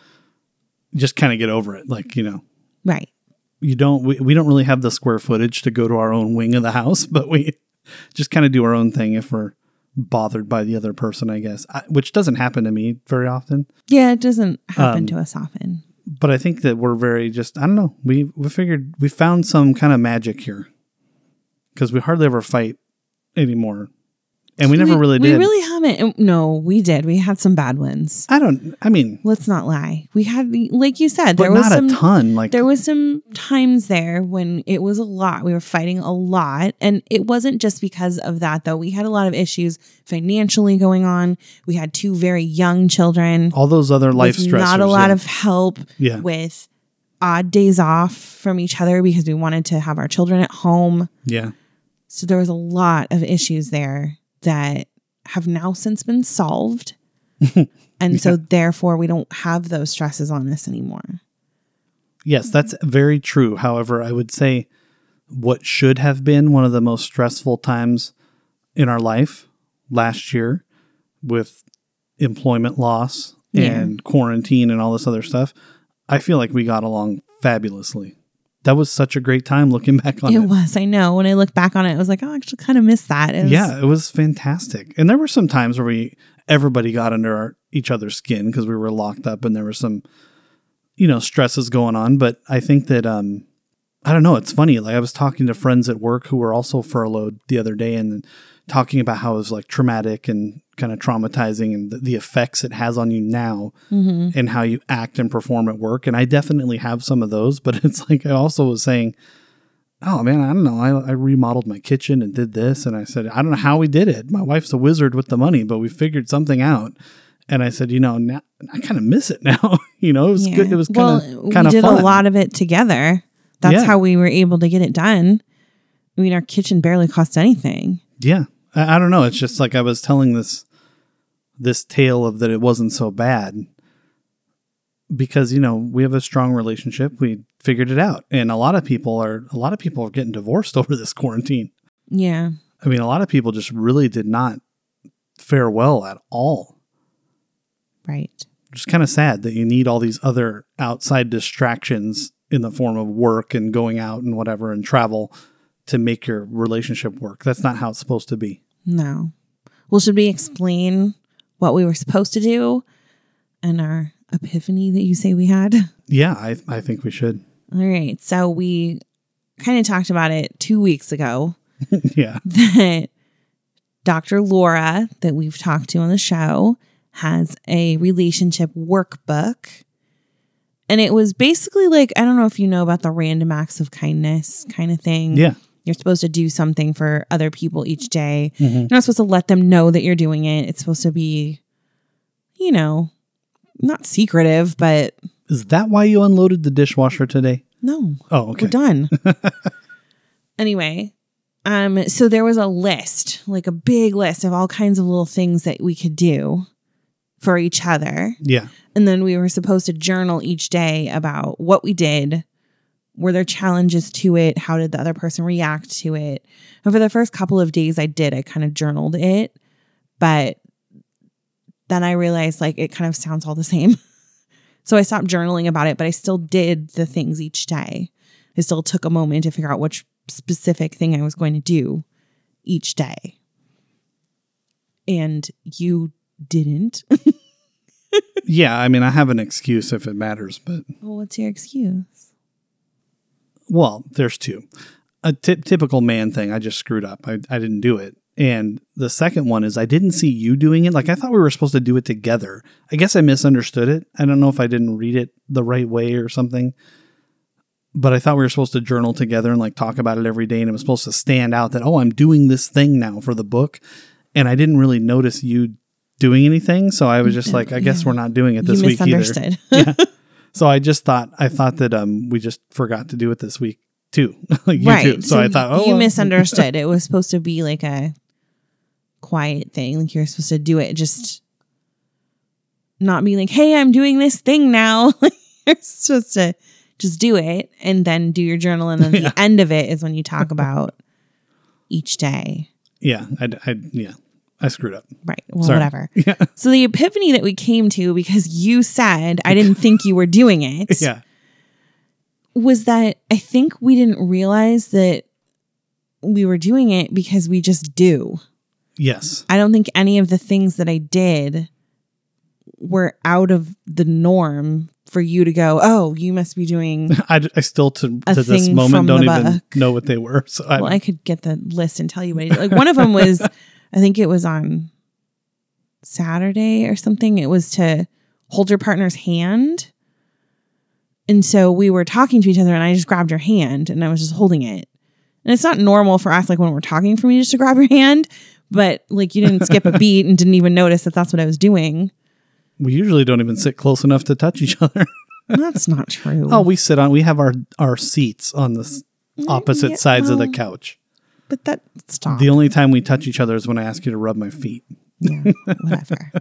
[SPEAKER 1] just kind of get over it. Like, you know,
[SPEAKER 2] right.
[SPEAKER 1] You don't, we, we don't really have the square footage to go to our own wing of the house, but we just kind of do our own thing if we're bothered by the other person, I guess, I, which doesn't happen to me very often.
[SPEAKER 2] Yeah, it doesn't happen
[SPEAKER 1] um,
[SPEAKER 2] to us often.
[SPEAKER 1] But I think that we're very just, I don't know, we, we figured we found some kind of magic here because we hardly ever fight anymore. And we never
[SPEAKER 2] we,
[SPEAKER 1] really
[SPEAKER 2] we
[SPEAKER 1] did.
[SPEAKER 2] We really haven't. No, we did. We had some bad ones.
[SPEAKER 1] I don't, I mean.
[SPEAKER 2] Let's not lie. We had, like you said,
[SPEAKER 1] but
[SPEAKER 2] there was
[SPEAKER 1] not
[SPEAKER 2] some,
[SPEAKER 1] a ton. Like
[SPEAKER 2] there was some times there when it was a lot. We were fighting a lot. And it wasn't just because of that, though. We had a lot of issues financially going on. We had two very young children.
[SPEAKER 1] All those other life stressors.
[SPEAKER 2] Not a lot
[SPEAKER 1] yeah.
[SPEAKER 2] of help
[SPEAKER 1] yeah.
[SPEAKER 2] with odd days off from each other because we wanted to have our children at home.
[SPEAKER 1] Yeah.
[SPEAKER 2] So there was a lot of issues there that have now since been solved. And yeah. so therefore we don't have those stresses on us anymore.
[SPEAKER 1] Yes, that's very true. However, I would say what should have been one of the most stressful times in our life last year with employment loss
[SPEAKER 2] yeah.
[SPEAKER 1] and quarantine and all this other stuff, I feel like we got along fabulously. That was such a great time looking back on it.
[SPEAKER 2] It was, I know. When I look back on it, I was like, oh, I actually kind of missed that. It was,
[SPEAKER 1] yeah, it was fantastic. And there were some times where we, everybody got under our, each other's skin because we were locked up and there were some, you know, stresses going on. But I think that, um, I don't know, it's funny. Like I was talking to friends at work who were also furloughed the other day and talking about how it was like traumatic and kind of traumatizing and the, the effects it has on you now
[SPEAKER 2] mm-hmm.
[SPEAKER 1] and how you act and perform at work. And I definitely have some of those, but it's like I also was saying, oh man, I don't know. I, I remodeled my kitchen and did this. And I said, I don't know how we did it. My wife's a wizard with the money, but we figured something out. And I said, you know, now I kind of miss it now. you know, it was
[SPEAKER 2] yeah.
[SPEAKER 1] good. It was kind of
[SPEAKER 2] well,
[SPEAKER 1] kind of
[SPEAKER 2] we did
[SPEAKER 1] fun.
[SPEAKER 2] a lot of it together. That's
[SPEAKER 1] yeah.
[SPEAKER 2] how we were able to get it done. I mean, our kitchen barely cost anything.
[SPEAKER 1] Yeah. I, I don't know. It's just like I was telling this, this tale of that it wasn't so bad because, you know, we have a strong relationship. We figured it out. And a lot of people are, a lot of people are getting divorced over this quarantine.
[SPEAKER 2] Yeah.
[SPEAKER 1] I mean, a lot of people just really did not fare well at all.
[SPEAKER 2] Right.
[SPEAKER 1] Just kind of sad that you need all these other outside distractions in the form of work and going out and whatever and travel to make your relationship work. That's not how it's supposed to be.
[SPEAKER 2] No. Well, should we explain what we were supposed to do and our epiphany that you say we had?
[SPEAKER 1] Yeah, I I think we should.
[SPEAKER 2] All right. So we kind of talked about it two weeks ago.
[SPEAKER 1] yeah.
[SPEAKER 2] That Doctor Laura, that we've talked to on the show, has a relationship workbook. And it was basically like, I don't know if you know about the random acts of kindness kind of thing.
[SPEAKER 1] Yeah.
[SPEAKER 2] You're supposed to do something for other people each day.
[SPEAKER 1] Mm-hmm.
[SPEAKER 2] You're not supposed to let them know that you're doing it. It's supposed to be, you know, not secretive, but...
[SPEAKER 1] Is that why you unloaded the dishwasher today?
[SPEAKER 2] No.
[SPEAKER 1] Oh, okay.
[SPEAKER 2] We're done. Anyway, um, so there was a list, like a big list of all kinds of little things that we could do for each other.
[SPEAKER 1] Yeah.
[SPEAKER 2] And then we were supposed to journal each day about what we did. Were there challenges to it? How did the other person react to it? And for the first couple of days I did, I kind of journaled it. But then I realized like it kind of sounds all the same. So I stopped journaling about it, but I still did the things each day. I still took a moment to figure out which specific thing I was going to do each day. And you didn't.
[SPEAKER 1] Yeah, I mean, I have an excuse if it matters, but...
[SPEAKER 2] Well, what's your excuse?
[SPEAKER 1] Well, there's two. A t- typical man thing, I just screwed up. I, I didn't do it. And the second one is I didn't see you doing it. Like, I thought we were supposed to do it together. I guess I misunderstood it. I don't know if I didn't read it the right way or something. But I thought we were supposed to journal together and, like, talk about it every day. And it was supposed to stand out that, oh, I'm doing this thing now for the book. And I didn't really notice you doing anything. So I was just like, I guess
[SPEAKER 2] yeah.
[SPEAKER 1] we're not doing it this
[SPEAKER 2] you
[SPEAKER 1] week either.
[SPEAKER 2] misunderstood.
[SPEAKER 1] Yeah. So I just thought, I thought that um we just forgot to do it this week too. Like you
[SPEAKER 2] right.
[SPEAKER 1] too. So, so I thought, oh.
[SPEAKER 2] You
[SPEAKER 1] well.
[SPEAKER 2] misunderstood. It was supposed to be like a quiet thing. Like you're supposed to do it just not be like, hey, I'm doing this thing now. You're supposed to just do it and then do your journal. And then yeah. the end of it is when you talk about each day.
[SPEAKER 1] Yeah. I, I, yeah. I screwed up.
[SPEAKER 2] Right. Well,
[SPEAKER 1] Sorry.
[SPEAKER 2] whatever.
[SPEAKER 1] Yeah.
[SPEAKER 2] So the epiphany that we came to, because you said, I didn't think you were doing it.
[SPEAKER 1] Yeah.
[SPEAKER 2] Was that I think we didn't realize that we were doing it because we just do.
[SPEAKER 1] Yes.
[SPEAKER 2] I don't think any of the things that I did were out of the norm for you to go, oh, you must be doing
[SPEAKER 1] I, I still to, to this moment don't even book. know what they were. So I
[SPEAKER 2] well, I could get the list and tell you what I did. Like one of them was, I think it was on Saturday or something. It was to hold your partner's hand. And so we were talking to each other and I just grabbed your hand and I was just holding it. And it's not normal for us, like when we're talking, for me just to grab your hand, but like you didn't skip a beat and didn't even notice that that's what I was doing.
[SPEAKER 1] We usually don't even sit close enough to touch each other.
[SPEAKER 2] That's not true.
[SPEAKER 1] Oh, we sit on, we have our, our seats on the opposite yeah, sides well, of the couch.
[SPEAKER 2] But that, stop.
[SPEAKER 1] The only time we touch each other is when I ask you to rub my feet.
[SPEAKER 2] Yeah, whatever.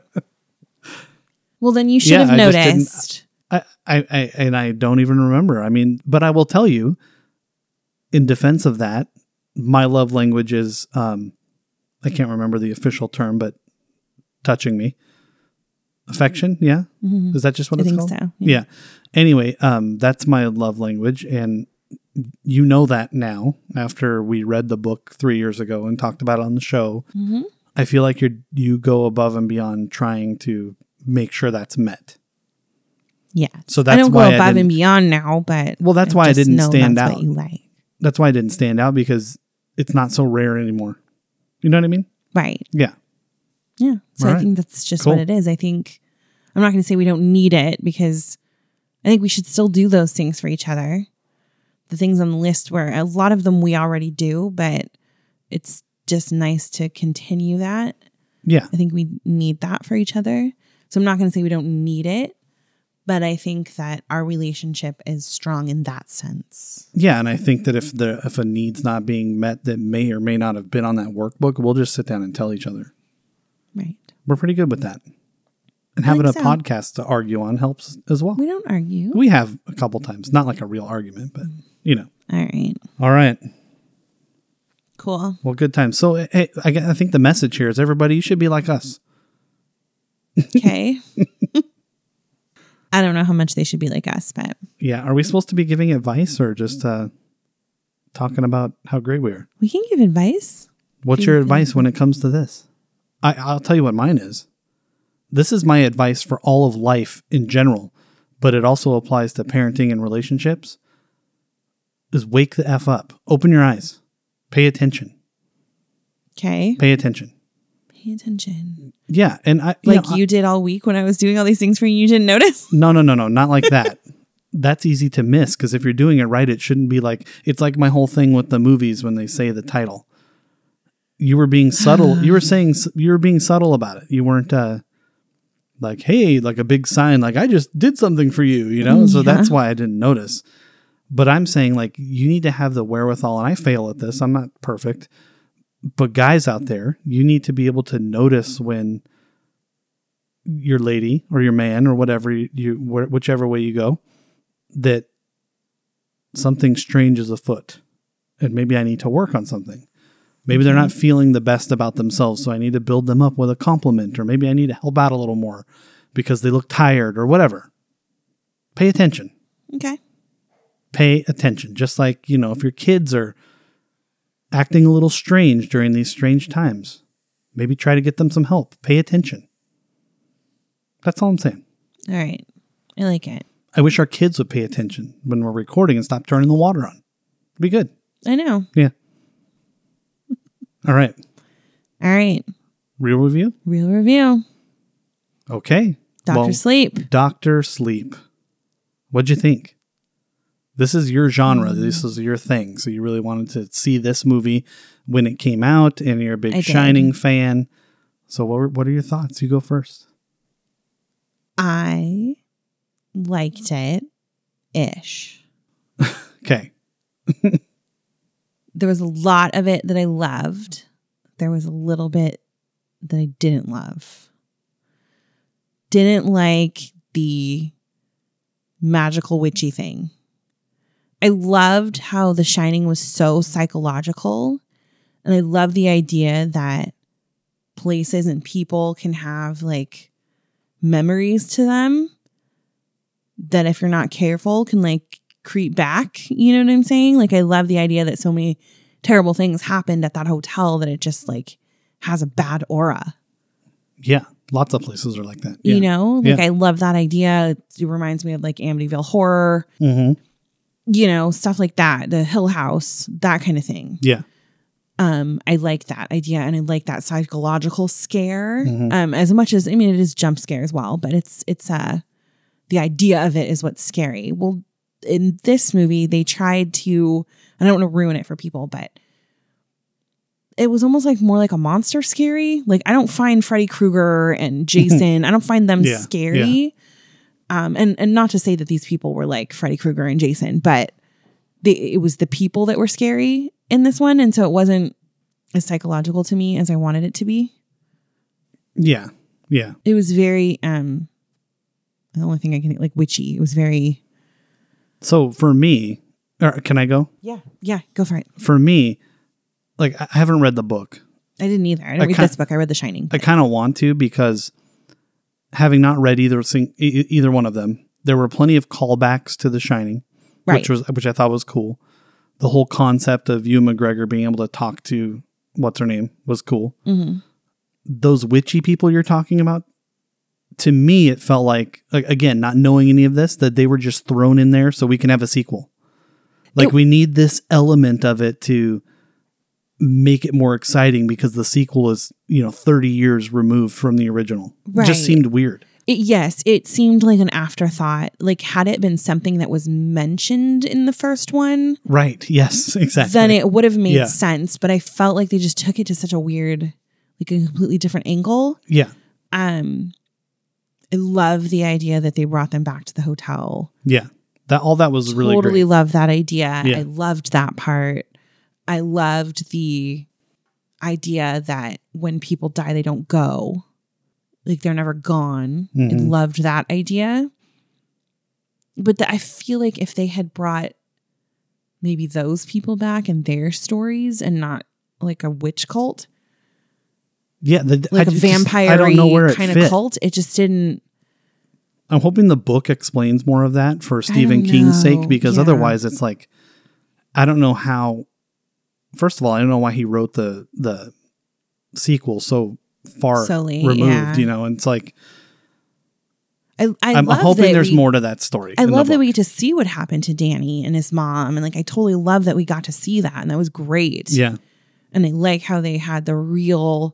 [SPEAKER 2] Well, then you should
[SPEAKER 1] yeah,
[SPEAKER 2] have
[SPEAKER 1] I
[SPEAKER 2] noticed.
[SPEAKER 1] I, I, I, and I don't even remember. I mean, but I will tell you, in defense of that, my love language is, um, I can't remember the official term, but touching me. Affection, yeah? Mm-hmm. Is that just what
[SPEAKER 2] I
[SPEAKER 1] it's
[SPEAKER 2] think
[SPEAKER 1] called?
[SPEAKER 2] So,
[SPEAKER 1] yeah. yeah. Anyway, um, that's my love language, and you know that now after we read the book three years ago and talked about it on the show.
[SPEAKER 2] Mm-hmm.
[SPEAKER 1] I feel like you you go above and beyond trying to make sure that's met.
[SPEAKER 2] Yeah.
[SPEAKER 1] So that's
[SPEAKER 2] I don't
[SPEAKER 1] why
[SPEAKER 2] go above
[SPEAKER 1] I
[SPEAKER 2] and beyond now, but
[SPEAKER 1] well, that's
[SPEAKER 2] I
[SPEAKER 1] why I didn't stand
[SPEAKER 2] that's
[SPEAKER 1] out.
[SPEAKER 2] What you like.
[SPEAKER 1] That's why I didn't stand out, because it's not so rare anymore. You know what I mean?
[SPEAKER 2] Right.
[SPEAKER 1] Yeah.
[SPEAKER 2] Yeah. So
[SPEAKER 1] All
[SPEAKER 2] I
[SPEAKER 1] right.
[SPEAKER 2] think that's just
[SPEAKER 1] Cool.
[SPEAKER 2] what it is. I think I'm not going to say we don't need it, because I think we should still do those things for each other. The things on the list where a lot of them we already do, but it's just nice to continue that.
[SPEAKER 1] Yeah.
[SPEAKER 2] I think we need that for each other. So I'm not going to say we don't need it, but I think that our relationship is strong in that sense.
[SPEAKER 1] Yeah, and I think that if the if a need's not being met that may or may not have been on that workbook, we'll just sit down and tell each other.
[SPEAKER 2] Right.
[SPEAKER 1] We're pretty good with that. And
[SPEAKER 2] I
[SPEAKER 1] having a
[SPEAKER 2] think so.
[SPEAKER 1] podcast to argue on helps as well.
[SPEAKER 2] We don't argue.
[SPEAKER 1] We have a couple times, not like a real argument, but you know.
[SPEAKER 2] All right.
[SPEAKER 1] All right.
[SPEAKER 2] Cool.
[SPEAKER 1] Well, good time. So hey, I, I think the message here is everybody, you should be like us.
[SPEAKER 2] Okay. I don't know how much they should be like us, but
[SPEAKER 1] Yeah. Are we supposed to be giving advice or just uh, talking about how great we are?
[SPEAKER 2] we can give advice.
[SPEAKER 1] What's your advice when it comes to this? I, I'll tell you what mine is. This is my advice for all of life in general, but it also applies to parenting and relationships, is wake the F up. Open your eyes. Pay attention.
[SPEAKER 2] Okay.
[SPEAKER 1] Pay attention.
[SPEAKER 2] Pay attention.
[SPEAKER 1] Yeah. And I, you
[SPEAKER 2] Like
[SPEAKER 1] know,
[SPEAKER 2] you did all week when I was doing all these things for you, you didn't notice?
[SPEAKER 1] No, no, no, no. Not like that. That's easy to miss, because if you're doing it right, it shouldn't be like, it's like my whole thing with the movies when they say the title. You were being subtle. You were saying, you were being subtle about it. You weren't uh, like, hey, like a big sign, like I just did something for you, you know? So
[SPEAKER 2] Yeah.
[SPEAKER 1] that's why I didn't notice. But I'm saying, like, you need to have the wherewithal, and I fail at this. I'm not perfect. But guys out there, you need to be able to notice when your lady or your man or whatever you, you whichever way you go, that something strange is afoot, and maybe I need to work on something. Maybe they're not feeling the best about themselves, so I need to build them up with a compliment, or maybe I need to help out a little more because they look tired or whatever. Pay attention.
[SPEAKER 2] Okay.
[SPEAKER 1] Pay attention. Just like, you know, if your kids are acting a little strange during these strange times, maybe try to get them some help. Pay attention. That's all I'm saying.
[SPEAKER 2] All right. I like it.
[SPEAKER 1] I wish our kids would pay attention when we're recording and stop turning the water on. It'd be good.
[SPEAKER 2] I know.
[SPEAKER 1] Yeah. All right.
[SPEAKER 2] All right.
[SPEAKER 1] Real review?
[SPEAKER 2] Real review.
[SPEAKER 1] Okay.
[SPEAKER 2] Doctor
[SPEAKER 1] Well,
[SPEAKER 2] Sleep.
[SPEAKER 1] Doctor Sleep. What'd you think? This is your genre. This is your thing. So you really wanted to see this movie when it came out, and you're a big
[SPEAKER 2] I did.
[SPEAKER 1] Shining fan. So what were, what are your thoughts? You go first.
[SPEAKER 2] I liked it ish.
[SPEAKER 1] Okay.
[SPEAKER 2] There was a lot of it that I loved. There was a little bit that I didn't love. Didn't like the magical witchy thing. I loved how The Shining was so psychological. And I love the idea that places and people can have like memories to them that if you're not careful can like creep back. You know what I'm saying? Like I love the idea that so many terrible things happened at that hotel that it just like has a bad aura.
[SPEAKER 1] Yeah. Lots of places are like that. Yeah.
[SPEAKER 2] You know, like
[SPEAKER 1] yeah.
[SPEAKER 2] I love that idea. It reminds me of like Amityville Horror,
[SPEAKER 1] mm-hmm.
[SPEAKER 2] you know, stuff like that. The Hill House, that kind of thing.
[SPEAKER 1] Yeah.
[SPEAKER 2] Um, I like that idea, and I like that psychological scare.
[SPEAKER 1] Mm-hmm.
[SPEAKER 2] Um, as much as I mean, it is jump scare as well, but it's it's uh the idea of it is what's scary. Well, in this movie, they tried to, and I don't want to ruin it for people, but it was almost like more like a monster scary. Like I don't find Freddy Krueger and Jason, I don't find them
[SPEAKER 1] yeah,
[SPEAKER 2] scary.
[SPEAKER 1] Yeah.
[SPEAKER 2] Um, and and not to say that these people were like Freddy Krueger and Jason, but they, it was the people that were scary in this one, and so it wasn't as psychological to me as I wanted it to be.
[SPEAKER 1] Yeah, yeah.
[SPEAKER 2] It was very um, the only thing I can like witchy. It was very.
[SPEAKER 1] So for me, or can I go?
[SPEAKER 2] Yeah, yeah, go for it.
[SPEAKER 1] For me, like I haven't read the book.
[SPEAKER 2] I didn't either. I didn't
[SPEAKER 1] I
[SPEAKER 2] read
[SPEAKER 1] kind-
[SPEAKER 2] this book. I read The Shining.
[SPEAKER 1] I kind of want to because having not read either thing, e- either one of them, there were plenty of callbacks to The Shining,
[SPEAKER 2] Right.
[SPEAKER 1] which was which I thought was cool. The whole concept of Ewan McGregor being able to talk to what's her name was cool.
[SPEAKER 2] Mm-hmm.
[SPEAKER 1] Those witchy people you're talking about, to me, it felt like, like again, not knowing any of this, that they were just thrown in there so we can have a sequel. Like
[SPEAKER 2] It-
[SPEAKER 1] we need this element of it to make it more exciting because the sequel is, you know, thirty years removed from the original. It just
[SPEAKER 2] Right.
[SPEAKER 1] seemed weird.
[SPEAKER 2] It, yes, it seemed like an afterthought. Like had it been something that was mentioned in the first one,
[SPEAKER 1] Right. Yes, exactly.
[SPEAKER 2] then it would have made
[SPEAKER 1] Yeah.
[SPEAKER 2] sense. But I felt like they just took it to such a weird, like a completely different angle.
[SPEAKER 1] Yeah.
[SPEAKER 2] Um, I love the idea that they brought them back to the hotel.
[SPEAKER 1] Yeah. That all that was really
[SPEAKER 2] Totally
[SPEAKER 1] great.
[SPEAKER 2] love that idea.
[SPEAKER 1] Yeah.
[SPEAKER 2] I loved that part. I loved the idea that when people die, they don't go. Like they're never gone. I
[SPEAKER 1] Mhm.
[SPEAKER 2] loved that idea. But the, I feel like if they had brought maybe those people back and their stories and not like a witch cult,
[SPEAKER 1] Yeah. The,
[SPEAKER 2] like
[SPEAKER 1] I
[SPEAKER 2] a
[SPEAKER 1] just-
[SPEAKER 2] vampire
[SPEAKER 1] I don't know where it
[SPEAKER 2] kind of
[SPEAKER 1] fit.
[SPEAKER 2] cult, it just didn't.
[SPEAKER 1] I'm hoping the book explains more of that for Stephen
[SPEAKER 2] don't
[SPEAKER 1] King's
[SPEAKER 2] know.
[SPEAKER 1] sake, because
[SPEAKER 2] Yeah.
[SPEAKER 1] otherwise it's like, I don't know how, first of all, I don't know why he wrote the, the sequel so far
[SPEAKER 2] So late,
[SPEAKER 1] removed,
[SPEAKER 2] yeah.
[SPEAKER 1] you know, and it's like,
[SPEAKER 2] I, I
[SPEAKER 1] I'm
[SPEAKER 2] love
[SPEAKER 1] hoping
[SPEAKER 2] that
[SPEAKER 1] there's
[SPEAKER 2] we-
[SPEAKER 1] more to that story.
[SPEAKER 2] I
[SPEAKER 1] in the
[SPEAKER 2] love that
[SPEAKER 1] book.
[SPEAKER 2] we get to see what happened to Danny and his mom. And like, I totally love that we got to see that. And that was great.
[SPEAKER 1] Yeah.
[SPEAKER 2] And I like how they had the real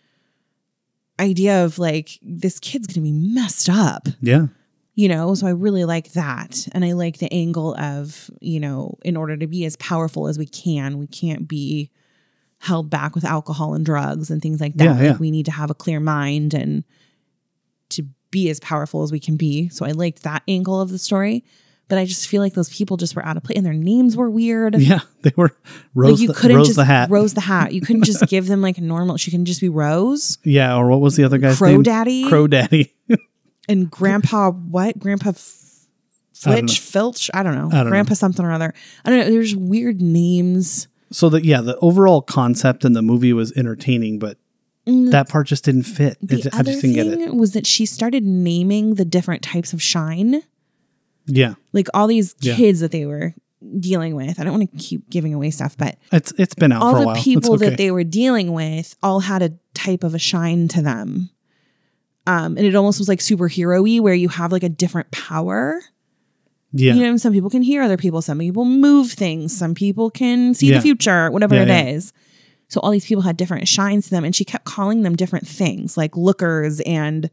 [SPEAKER 2] idea of like, this kid's going to be messed up,
[SPEAKER 1] Yeah.
[SPEAKER 2] you know? So I really like that. And I like the angle of, you know, in order to be as powerful as we can, we can't be held back with alcohol and drugs and things like that.
[SPEAKER 1] Yeah,
[SPEAKER 2] Like,
[SPEAKER 1] yeah.
[SPEAKER 2] we need to have a clear mind and to be as powerful as we can be. So I liked that angle of the story. But I just feel like those people just were out of place and their names were weird.
[SPEAKER 1] Yeah. They were Rose,
[SPEAKER 2] Like you
[SPEAKER 1] the,
[SPEAKER 2] couldn't
[SPEAKER 1] Rose
[SPEAKER 2] just
[SPEAKER 1] the Hat.
[SPEAKER 2] Rose the Hat. You couldn't just give them like a normal. She can just be Rose.
[SPEAKER 1] Yeah. Or what was the other guy's
[SPEAKER 2] Crow
[SPEAKER 1] name?
[SPEAKER 2] Daddy?
[SPEAKER 1] Crow Daddy.
[SPEAKER 2] And Grandpa what? Grandpa F-
[SPEAKER 1] I don't know.
[SPEAKER 2] Flitch Filch? I don't know.
[SPEAKER 1] I don't
[SPEAKER 2] Grandpa
[SPEAKER 1] know.
[SPEAKER 2] something or other. I don't know. There's weird names.
[SPEAKER 1] So that, yeah, the overall concept in the movie was entertaining, but
[SPEAKER 2] Mm,
[SPEAKER 1] that part just didn't fit.
[SPEAKER 2] the
[SPEAKER 1] It, I
[SPEAKER 2] other
[SPEAKER 1] just didn't get it.
[SPEAKER 2] thing was that she started naming the different types of shine.
[SPEAKER 1] Yeah.
[SPEAKER 2] Like all these
[SPEAKER 1] Yeah.
[SPEAKER 2] kids that they were dealing with. I don't want to keep giving away stuff, but
[SPEAKER 1] It's it's been out
[SPEAKER 2] all
[SPEAKER 1] for a
[SPEAKER 2] the
[SPEAKER 1] while.
[SPEAKER 2] people
[SPEAKER 1] It's okay.
[SPEAKER 2] that they were dealing with all had a type of a shine to them. Um, and it almost was like superhero-y where you have like a different power.
[SPEAKER 1] Yeah.
[SPEAKER 2] You know, some people can hear other people, some people move things, some people can see
[SPEAKER 1] Yeah.
[SPEAKER 2] the future, whatever
[SPEAKER 1] Yeah,
[SPEAKER 2] it
[SPEAKER 1] yeah.
[SPEAKER 2] is. So all these people had different shines to them, and she kept calling them different things, like lookers and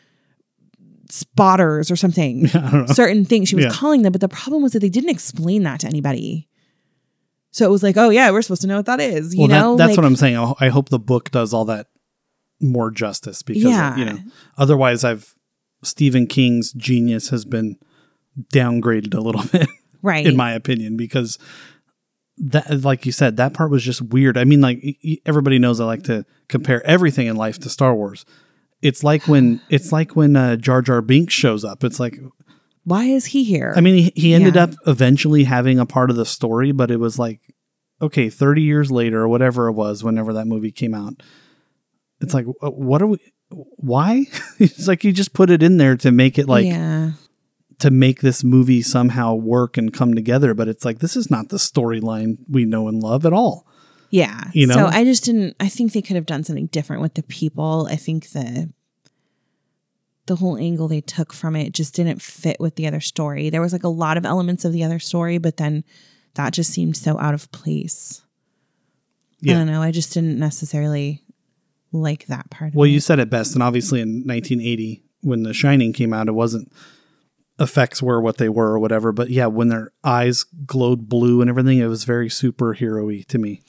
[SPEAKER 2] spotters or something.
[SPEAKER 1] I don't know.
[SPEAKER 2] Certain things she was
[SPEAKER 1] Yeah.
[SPEAKER 2] calling them, but the problem was that they didn't explain that to anybody. So it was like, oh yeah, we're supposed to know what that is. You
[SPEAKER 1] Well,
[SPEAKER 2] know,
[SPEAKER 1] that, that's
[SPEAKER 2] like,
[SPEAKER 1] what I'm saying. I I hope the book does all that more justice because,
[SPEAKER 2] Yeah.
[SPEAKER 1] you know, otherwise I've, Stephen King's genius has been downgraded a little bit,
[SPEAKER 2] Right.
[SPEAKER 1] in my opinion, because that, like you said, that part was just weird. I mean, like everybody knows I like to compare everything in life to Star Wars. It's like when it's like when uh, Jar Jar Binks shows up. It's like,
[SPEAKER 2] why is he here?
[SPEAKER 1] I mean, he, he ended
[SPEAKER 2] Yeah.
[SPEAKER 1] up eventually having a part of the story, but it was like, okay, thirty years later or whatever it was, whenever that movie came out, it's like, what are we, why? It's like you just put it in there to make it like,
[SPEAKER 2] yeah.
[SPEAKER 1] to make this movie somehow work and come together. But it's like, this is not the storyline we know and love at all.
[SPEAKER 2] Yeah.
[SPEAKER 1] You know?
[SPEAKER 2] So I just didn't, I think they could have done something different with the people. I think the, the whole angle they took from it just didn't fit with the other story. There was like a lot of elements of the other story, but then that just seemed so out of place.
[SPEAKER 1] Yeah.
[SPEAKER 2] I don't know. I just didn't necessarily like that part of
[SPEAKER 1] Well,
[SPEAKER 2] it.
[SPEAKER 1] you said it best. And obviously in nineteen eighty, when The Shining came out, it wasn't, effects were what they were or whatever. But yeah, when their eyes glowed blue and everything, it was very superhero-y to me.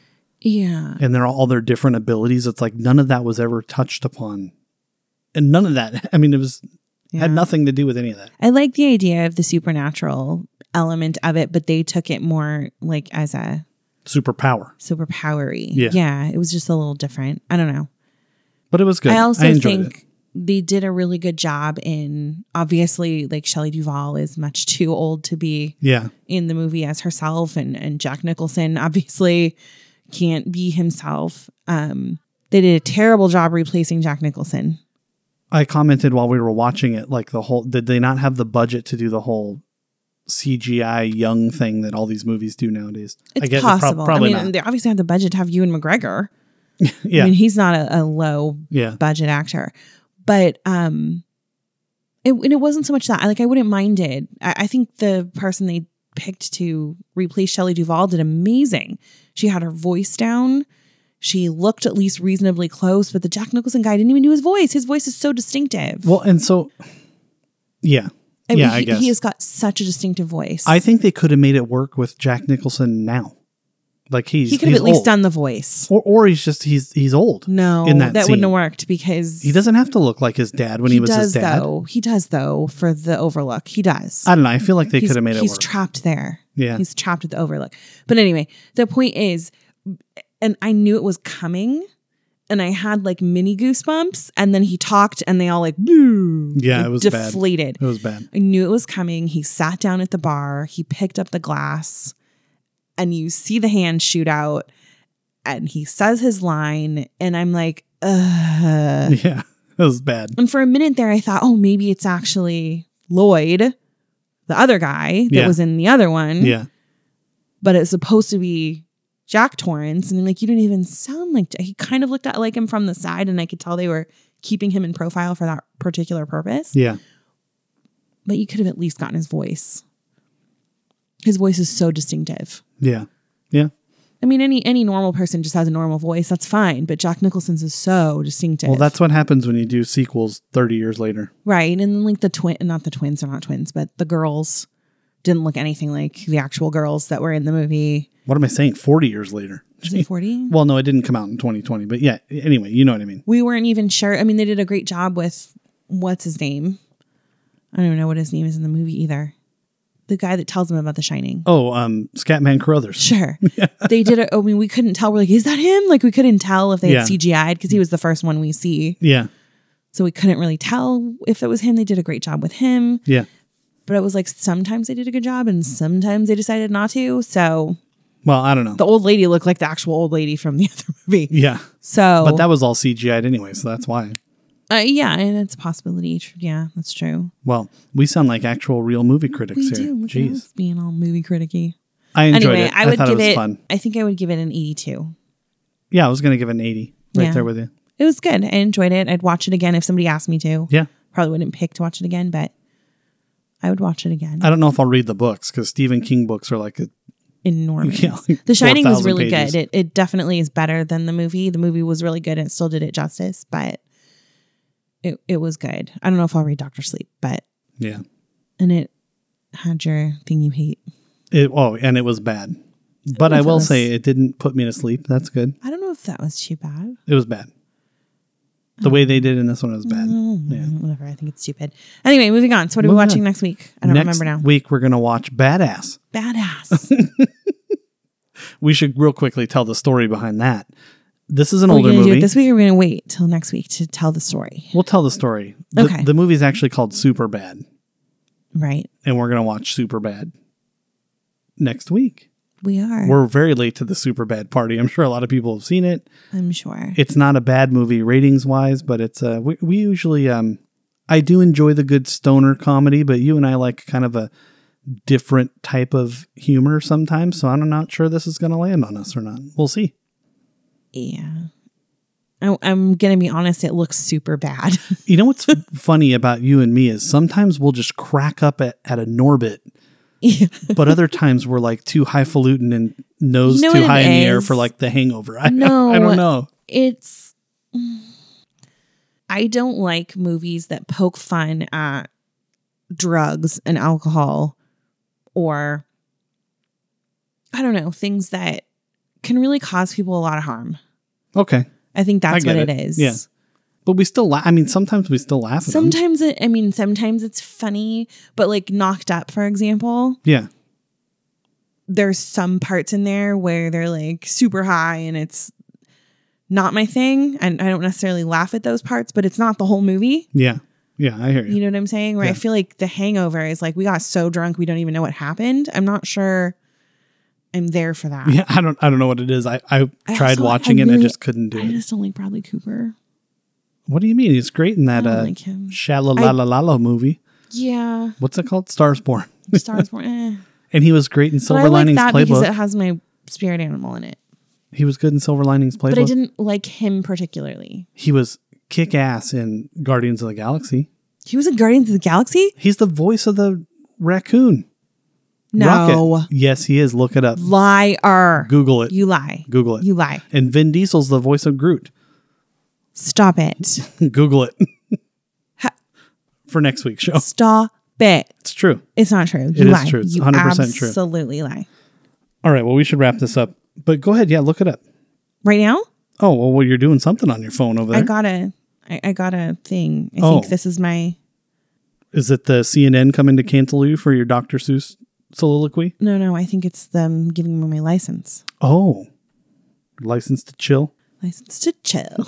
[SPEAKER 2] Yeah.
[SPEAKER 1] And they're all their different abilities. It's like none of that was ever touched upon. And none of that, I mean, it was
[SPEAKER 2] Yeah.
[SPEAKER 1] had nothing to do with any of that.
[SPEAKER 2] I like the idea of the supernatural element of it, but they took it more like as a
[SPEAKER 1] Superpower.
[SPEAKER 2] superpowery.
[SPEAKER 1] Yeah.
[SPEAKER 2] Yeah. It was just a little different. I don't know.
[SPEAKER 1] But it was good.
[SPEAKER 2] I also
[SPEAKER 1] I enjoyed
[SPEAKER 2] think
[SPEAKER 1] it.
[SPEAKER 2] they did a really good job in, obviously, like Shelley Duvall is much too old to be
[SPEAKER 1] Yeah.
[SPEAKER 2] in the movie as herself, and, and Jack Nicholson obviously can't be himself. Um, they did a terrible job replacing Jack Nicholson.
[SPEAKER 1] I commented while we were watching it, like the whole, did they not have the budget to do the whole C G I young thing that all these movies do nowadays?
[SPEAKER 2] It's
[SPEAKER 1] I guess it prob-
[SPEAKER 2] possible.
[SPEAKER 1] probably
[SPEAKER 2] I mean,
[SPEAKER 1] not.
[SPEAKER 2] they obviously have the budget to have Ewan McGregor.
[SPEAKER 1] Yeah.
[SPEAKER 2] I mean, he's not a, a low
[SPEAKER 1] yeah.
[SPEAKER 2] budget actor, but um, it and it wasn't so much that I like I wouldn't mind it. I, I think the person they picked to replace Shelley Duvall did amazing. She had her voice down. She looked at least reasonably close, but the Jack Nicholson guy didn't even do his voice. His voice is so distinctive.
[SPEAKER 1] Well, and so, yeah.
[SPEAKER 2] I mean,
[SPEAKER 1] yeah,
[SPEAKER 2] he,
[SPEAKER 1] I guess.
[SPEAKER 2] he has got such a distinctive voice.
[SPEAKER 1] I think they could have made it work with Jack Nicholson now. Like he's
[SPEAKER 2] he could have
[SPEAKER 1] he's
[SPEAKER 2] at least
[SPEAKER 1] old.
[SPEAKER 2] done the voice.
[SPEAKER 1] Or, or he's just, he's he's old.
[SPEAKER 2] No,
[SPEAKER 1] in
[SPEAKER 2] that,
[SPEAKER 1] that
[SPEAKER 2] wouldn't
[SPEAKER 1] scene.
[SPEAKER 2] have worked because
[SPEAKER 1] He doesn't have to look like his dad when he,
[SPEAKER 2] he
[SPEAKER 1] was
[SPEAKER 2] does
[SPEAKER 1] his dad.
[SPEAKER 2] though. He does though for the Overlook. He does.
[SPEAKER 1] I don't know. I feel like they
[SPEAKER 2] He's-
[SPEAKER 1] could have made it
[SPEAKER 2] He's
[SPEAKER 1] work.
[SPEAKER 2] trapped there.
[SPEAKER 1] Yeah.
[SPEAKER 2] He's trapped at the Overlook. But anyway, the point is, and I knew it was coming, and I had like mini goosebumps, and then he talked, and they all like, boo,
[SPEAKER 1] Yeah, it was bad.
[SPEAKER 2] deflated.
[SPEAKER 1] It was bad.
[SPEAKER 2] I knew it was coming. He sat down at the bar. He picked up the glass, and you see the hand shoot out, and he says his line, and I'm like, ugh.
[SPEAKER 1] Yeah, it was bad.
[SPEAKER 2] And for a minute there, I thought, oh, maybe it's actually Lloyd, the other guy that
[SPEAKER 1] Yeah.
[SPEAKER 2] was in the other one.
[SPEAKER 1] Yeah.
[SPEAKER 2] But it's supposed to be Jack Torrance. And I'm like, you didn't even sound like Jack. He kind of looked at like him from the side, and I could tell they were keeping him in profile for that particular purpose.
[SPEAKER 1] Yeah.
[SPEAKER 2] But you could have at least gotten his voice. His voice is so distinctive.
[SPEAKER 1] Yeah. Yeah.
[SPEAKER 2] I mean, any any normal person just has a normal voice. That's fine. But Jack Nicholson's is so distinctive.
[SPEAKER 1] Well, that's what happens when you do sequels thirty years later.
[SPEAKER 2] right. And then like the twin, not the twins are not twins, but the girls didn't look anything like the actual girls that were in the movie.
[SPEAKER 1] What am I saying? forty years later.
[SPEAKER 2] Was it forty?
[SPEAKER 1] Well, no, it didn't come out in twenty twenty. But yeah, anyway, you know what I mean.
[SPEAKER 2] We weren't even sure. I mean, they did a great job with what's his name. I don't even know what his name is in the movie either. The guy that tells them about The Shining.
[SPEAKER 1] Oh, um, Scatman Carruthers.
[SPEAKER 2] Sure. They did it. I mean, we couldn't tell. We're like, is that him? Like, we couldn't tell if they
[SPEAKER 1] Yeah.
[SPEAKER 2] had C G I'd because he was the first one we see.
[SPEAKER 1] Yeah.
[SPEAKER 2] So we couldn't really tell if it was him. They did a great job with him.
[SPEAKER 1] Yeah.
[SPEAKER 2] But it was like sometimes they did a good job and sometimes they decided not to. So
[SPEAKER 1] Well, I don't know.
[SPEAKER 2] the old lady looked like the actual old lady from the other movie.
[SPEAKER 1] Yeah.
[SPEAKER 2] So,
[SPEAKER 1] But that was all C G I'd anyway, so that's why.
[SPEAKER 2] uh, yeah, and it's a possibility. Yeah, that's true.
[SPEAKER 1] Well, we sound like actual real movie critics
[SPEAKER 2] We
[SPEAKER 1] here.
[SPEAKER 2] do. Look at
[SPEAKER 1] Jeez.
[SPEAKER 2] us being all movie criticky.
[SPEAKER 1] I enjoyed
[SPEAKER 2] Anyway,
[SPEAKER 1] it.
[SPEAKER 2] I would
[SPEAKER 1] thought
[SPEAKER 2] give
[SPEAKER 1] it was
[SPEAKER 2] it.
[SPEAKER 1] fun.
[SPEAKER 2] I think I would give it an eighty-two.
[SPEAKER 1] Yeah, I was going to give it an eighty right
[SPEAKER 2] Yeah.
[SPEAKER 1] there with you.
[SPEAKER 2] It was good. I enjoyed it. I'd watch it again if somebody asked me to.
[SPEAKER 1] Yeah.
[SPEAKER 2] Probably wouldn't pick to watch it again, but I would watch it again.
[SPEAKER 1] I don't know if I'll read the books because Stephen King books are like a,
[SPEAKER 2] Enormous.
[SPEAKER 1] Yeah, like
[SPEAKER 2] The Shining was
[SPEAKER 1] four thousand
[SPEAKER 2] really
[SPEAKER 1] pages.
[SPEAKER 2] good. It it definitely is better than the movie. The movie was really good and it still did it justice, but it it was good. I don't know if I'll read Doctor Sleep, but
[SPEAKER 1] yeah.
[SPEAKER 2] and it had your thing you hate.
[SPEAKER 1] It, oh, and it was bad. But
[SPEAKER 2] know
[SPEAKER 1] I
[SPEAKER 2] if it
[SPEAKER 1] will
[SPEAKER 2] was-
[SPEAKER 1] say it didn't put me to sleep. That's good.
[SPEAKER 2] I don't know if that was too bad.
[SPEAKER 1] It was bad. The way they did in this one was bad.
[SPEAKER 2] Mm,
[SPEAKER 1] Yeah.
[SPEAKER 2] Whatever. I think it's stupid. Anyway, moving on. So what are we
[SPEAKER 1] Moving
[SPEAKER 2] watching
[SPEAKER 1] on.
[SPEAKER 2] next week? I don't
[SPEAKER 1] Next
[SPEAKER 2] remember now.
[SPEAKER 1] week, we're going to watch Badass.
[SPEAKER 2] Badass.
[SPEAKER 1] We should real quickly tell the story behind that. This is an
[SPEAKER 2] Are we
[SPEAKER 1] older
[SPEAKER 2] going to do
[SPEAKER 1] movie.
[SPEAKER 2] it this week or are we going to wait till next week to tell the story?
[SPEAKER 1] We'll tell the story. The,
[SPEAKER 2] Okay.
[SPEAKER 1] The movie is actually called Superbad,
[SPEAKER 2] Right.
[SPEAKER 1] and we're going to watch Superbad next week.
[SPEAKER 2] We are.
[SPEAKER 1] We're very late to the Superbad party. I'm sure a lot of people have seen it.
[SPEAKER 2] I'm sure.
[SPEAKER 1] It's not a bad movie ratings wise, but it's uh we, we usually um I do enjoy the good stoner comedy, but you and I like kind of a different type of humor sometimes. So I'm not sure this is going to land on us or not. We'll see.
[SPEAKER 2] Yeah. I, I'm going to be honest. It looks super bad.
[SPEAKER 1] You know what's funny about you and me is sometimes we'll just crack up at, at a Norbit,
[SPEAKER 2] Yeah.
[SPEAKER 1] but other times we're like too highfalutin and nose
[SPEAKER 2] You know
[SPEAKER 1] too
[SPEAKER 2] what
[SPEAKER 1] high
[SPEAKER 2] it
[SPEAKER 1] in the air
[SPEAKER 2] is?
[SPEAKER 1] for like The Hangover. I,
[SPEAKER 2] No.
[SPEAKER 1] I don't know.
[SPEAKER 2] It's. I don't like movies that poke fun at drugs and alcohol or, I don't know, things that can really cause people a lot of harm.
[SPEAKER 1] Okay.
[SPEAKER 2] I think that's
[SPEAKER 1] I get
[SPEAKER 2] what
[SPEAKER 1] it.
[SPEAKER 2] it is.
[SPEAKER 1] Yeah. But we still laugh. I mean, sometimes we still laugh at them.
[SPEAKER 2] Sometimes it, I mean, sometimes it's funny, but like Knocked Up, for example,
[SPEAKER 1] Yeah.
[SPEAKER 2] there's some parts in there where they're like super high and it's not my thing. And I don't necessarily laugh at those parts, but it's not the whole movie.
[SPEAKER 1] Yeah. Yeah, I hear you.
[SPEAKER 2] You know what I'm saying? Where
[SPEAKER 1] Yeah.
[SPEAKER 2] I feel like The Hangover is like, we got so drunk, we don't even know what happened. I'm not sure I'm there for that.
[SPEAKER 1] Yeah, I don't I don't know what it is. I, I,
[SPEAKER 2] I
[SPEAKER 1] tried
[SPEAKER 2] also-
[SPEAKER 1] watching
[SPEAKER 2] I
[SPEAKER 1] it and I
[SPEAKER 2] really-
[SPEAKER 1] just couldn't do
[SPEAKER 2] I
[SPEAKER 1] it.
[SPEAKER 2] just don't like Bradley Cooper.
[SPEAKER 1] What do you mean? He's great in that
[SPEAKER 2] I don't
[SPEAKER 1] uh
[SPEAKER 2] like him.
[SPEAKER 1] Shalalalala movie.
[SPEAKER 2] Yeah.
[SPEAKER 1] What's it called? Stars Born.
[SPEAKER 2] Stars Born. Eh.
[SPEAKER 1] And he was great in
[SPEAKER 2] But
[SPEAKER 1] Silver
[SPEAKER 2] I like
[SPEAKER 1] Linings
[SPEAKER 2] that because
[SPEAKER 1] Playbook.
[SPEAKER 2] it has my spirit animal in it.
[SPEAKER 1] He was good in Silver Linings Playbook.
[SPEAKER 2] But I didn't like him particularly.
[SPEAKER 1] He was kick ass in Guardians of the Galaxy.
[SPEAKER 2] He was in Guardians of the Galaxy?
[SPEAKER 1] He's the voice of the raccoon.
[SPEAKER 2] No.
[SPEAKER 1] Rocket. Yes, he is. Look it up.
[SPEAKER 2] Liar.
[SPEAKER 1] Google it.
[SPEAKER 2] You lie.
[SPEAKER 1] Google it.
[SPEAKER 2] You lie.
[SPEAKER 1] And Vin Diesel's the voice of Groot.
[SPEAKER 2] Stop it.
[SPEAKER 1] Google it.
[SPEAKER 2] Ha-
[SPEAKER 1] For next week's show.
[SPEAKER 2] Stop it.
[SPEAKER 1] It's true.
[SPEAKER 2] It's not true.
[SPEAKER 1] It
[SPEAKER 2] You
[SPEAKER 1] is
[SPEAKER 2] lie.
[SPEAKER 1] true. It's
[SPEAKER 2] you
[SPEAKER 1] one hundred percent true.
[SPEAKER 2] absolutely lie.
[SPEAKER 1] All right. Well, we should wrap this up. But go ahead. Yeah, look it up.
[SPEAKER 2] Right now?
[SPEAKER 1] Oh, well, well you're doing something on your phone over there.
[SPEAKER 2] I got a I, I got a thing. I
[SPEAKER 1] Oh.
[SPEAKER 2] think this is my
[SPEAKER 1] Is it the C N N coming to cancel you for your Doctor Seuss soliloquy?
[SPEAKER 2] no no, I think it's them giving me my license.
[SPEAKER 1] Oh, license to chill.
[SPEAKER 2] License to chill.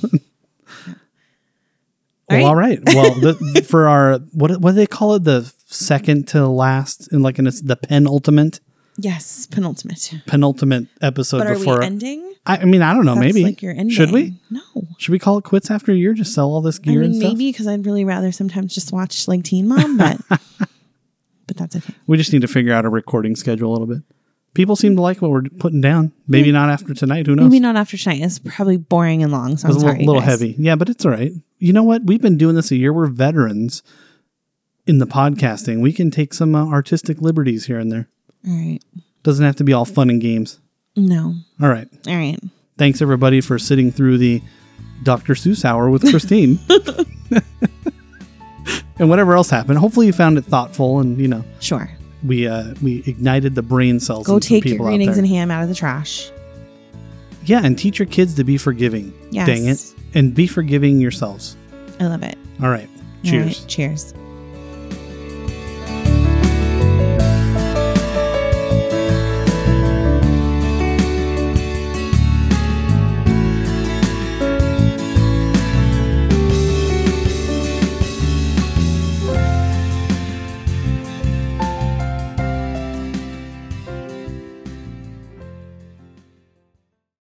[SPEAKER 1] Well,
[SPEAKER 2] All
[SPEAKER 1] all right. Well, the, for our what what do they call it? The second to last in like in a, the penultimate
[SPEAKER 2] Yes, penultimate.
[SPEAKER 1] penultimate episode
[SPEAKER 2] But are
[SPEAKER 1] before.
[SPEAKER 2] we ending?
[SPEAKER 1] I, I mean, I don't know.
[SPEAKER 2] That's
[SPEAKER 1] maybe
[SPEAKER 2] like your ending.
[SPEAKER 1] should we?
[SPEAKER 2] No.
[SPEAKER 1] Should we call it quits after a year? Just sell all this
[SPEAKER 2] I
[SPEAKER 1] gear and
[SPEAKER 2] mean,
[SPEAKER 1] stuff.
[SPEAKER 2] maybe because I'd really rather sometimes just watch like Teen Mom, but but that's okay.
[SPEAKER 1] We just need to figure out a recording schedule a little bit. People seem to like what we're putting down. Maybe not after tonight. Who knows?
[SPEAKER 2] Maybe not after tonight. It's probably boring and long, so
[SPEAKER 1] It
[SPEAKER 2] I'm
[SPEAKER 1] was a
[SPEAKER 2] sorry.
[SPEAKER 1] little, little
[SPEAKER 2] guys.
[SPEAKER 1] heavy. Yeah, but it's all right. You know what? We've been doing this a year. We're veterans in the podcasting. We can take some uh, artistic liberties here and there.
[SPEAKER 2] All right.
[SPEAKER 1] Doesn't have to be all fun and games.
[SPEAKER 2] No.
[SPEAKER 1] All right.
[SPEAKER 2] All right.
[SPEAKER 1] Thanks, everybody, for sitting through the Doctor Seuss hour with Christine. And whatever else happened. Hopefully you found it thoughtful and, you know,
[SPEAKER 2] Sure.
[SPEAKER 1] we uh, we ignited the brain cells
[SPEAKER 2] Go
[SPEAKER 1] in some
[SPEAKER 2] take your
[SPEAKER 1] people
[SPEAKER 2] green
[SPEAKER 1] out
[SPEAKER 2] eggs
[SPEAKER 1] there.
[SPEAKER 2] and ham out of the trash.
[SPEAKER 1] Yeah, and teach your kids to be forgiving.
[SPEAKER 2] Yes.
[SPEAKER 1] Dang it. And be forgiving yourselves.
[SPEAKER 2] I love it.
[SPEAKER 1] All right.
[SPEAKER 2] All
[SPEAKER 1] Cheers.
[SPEAKER 2] right. Cheers.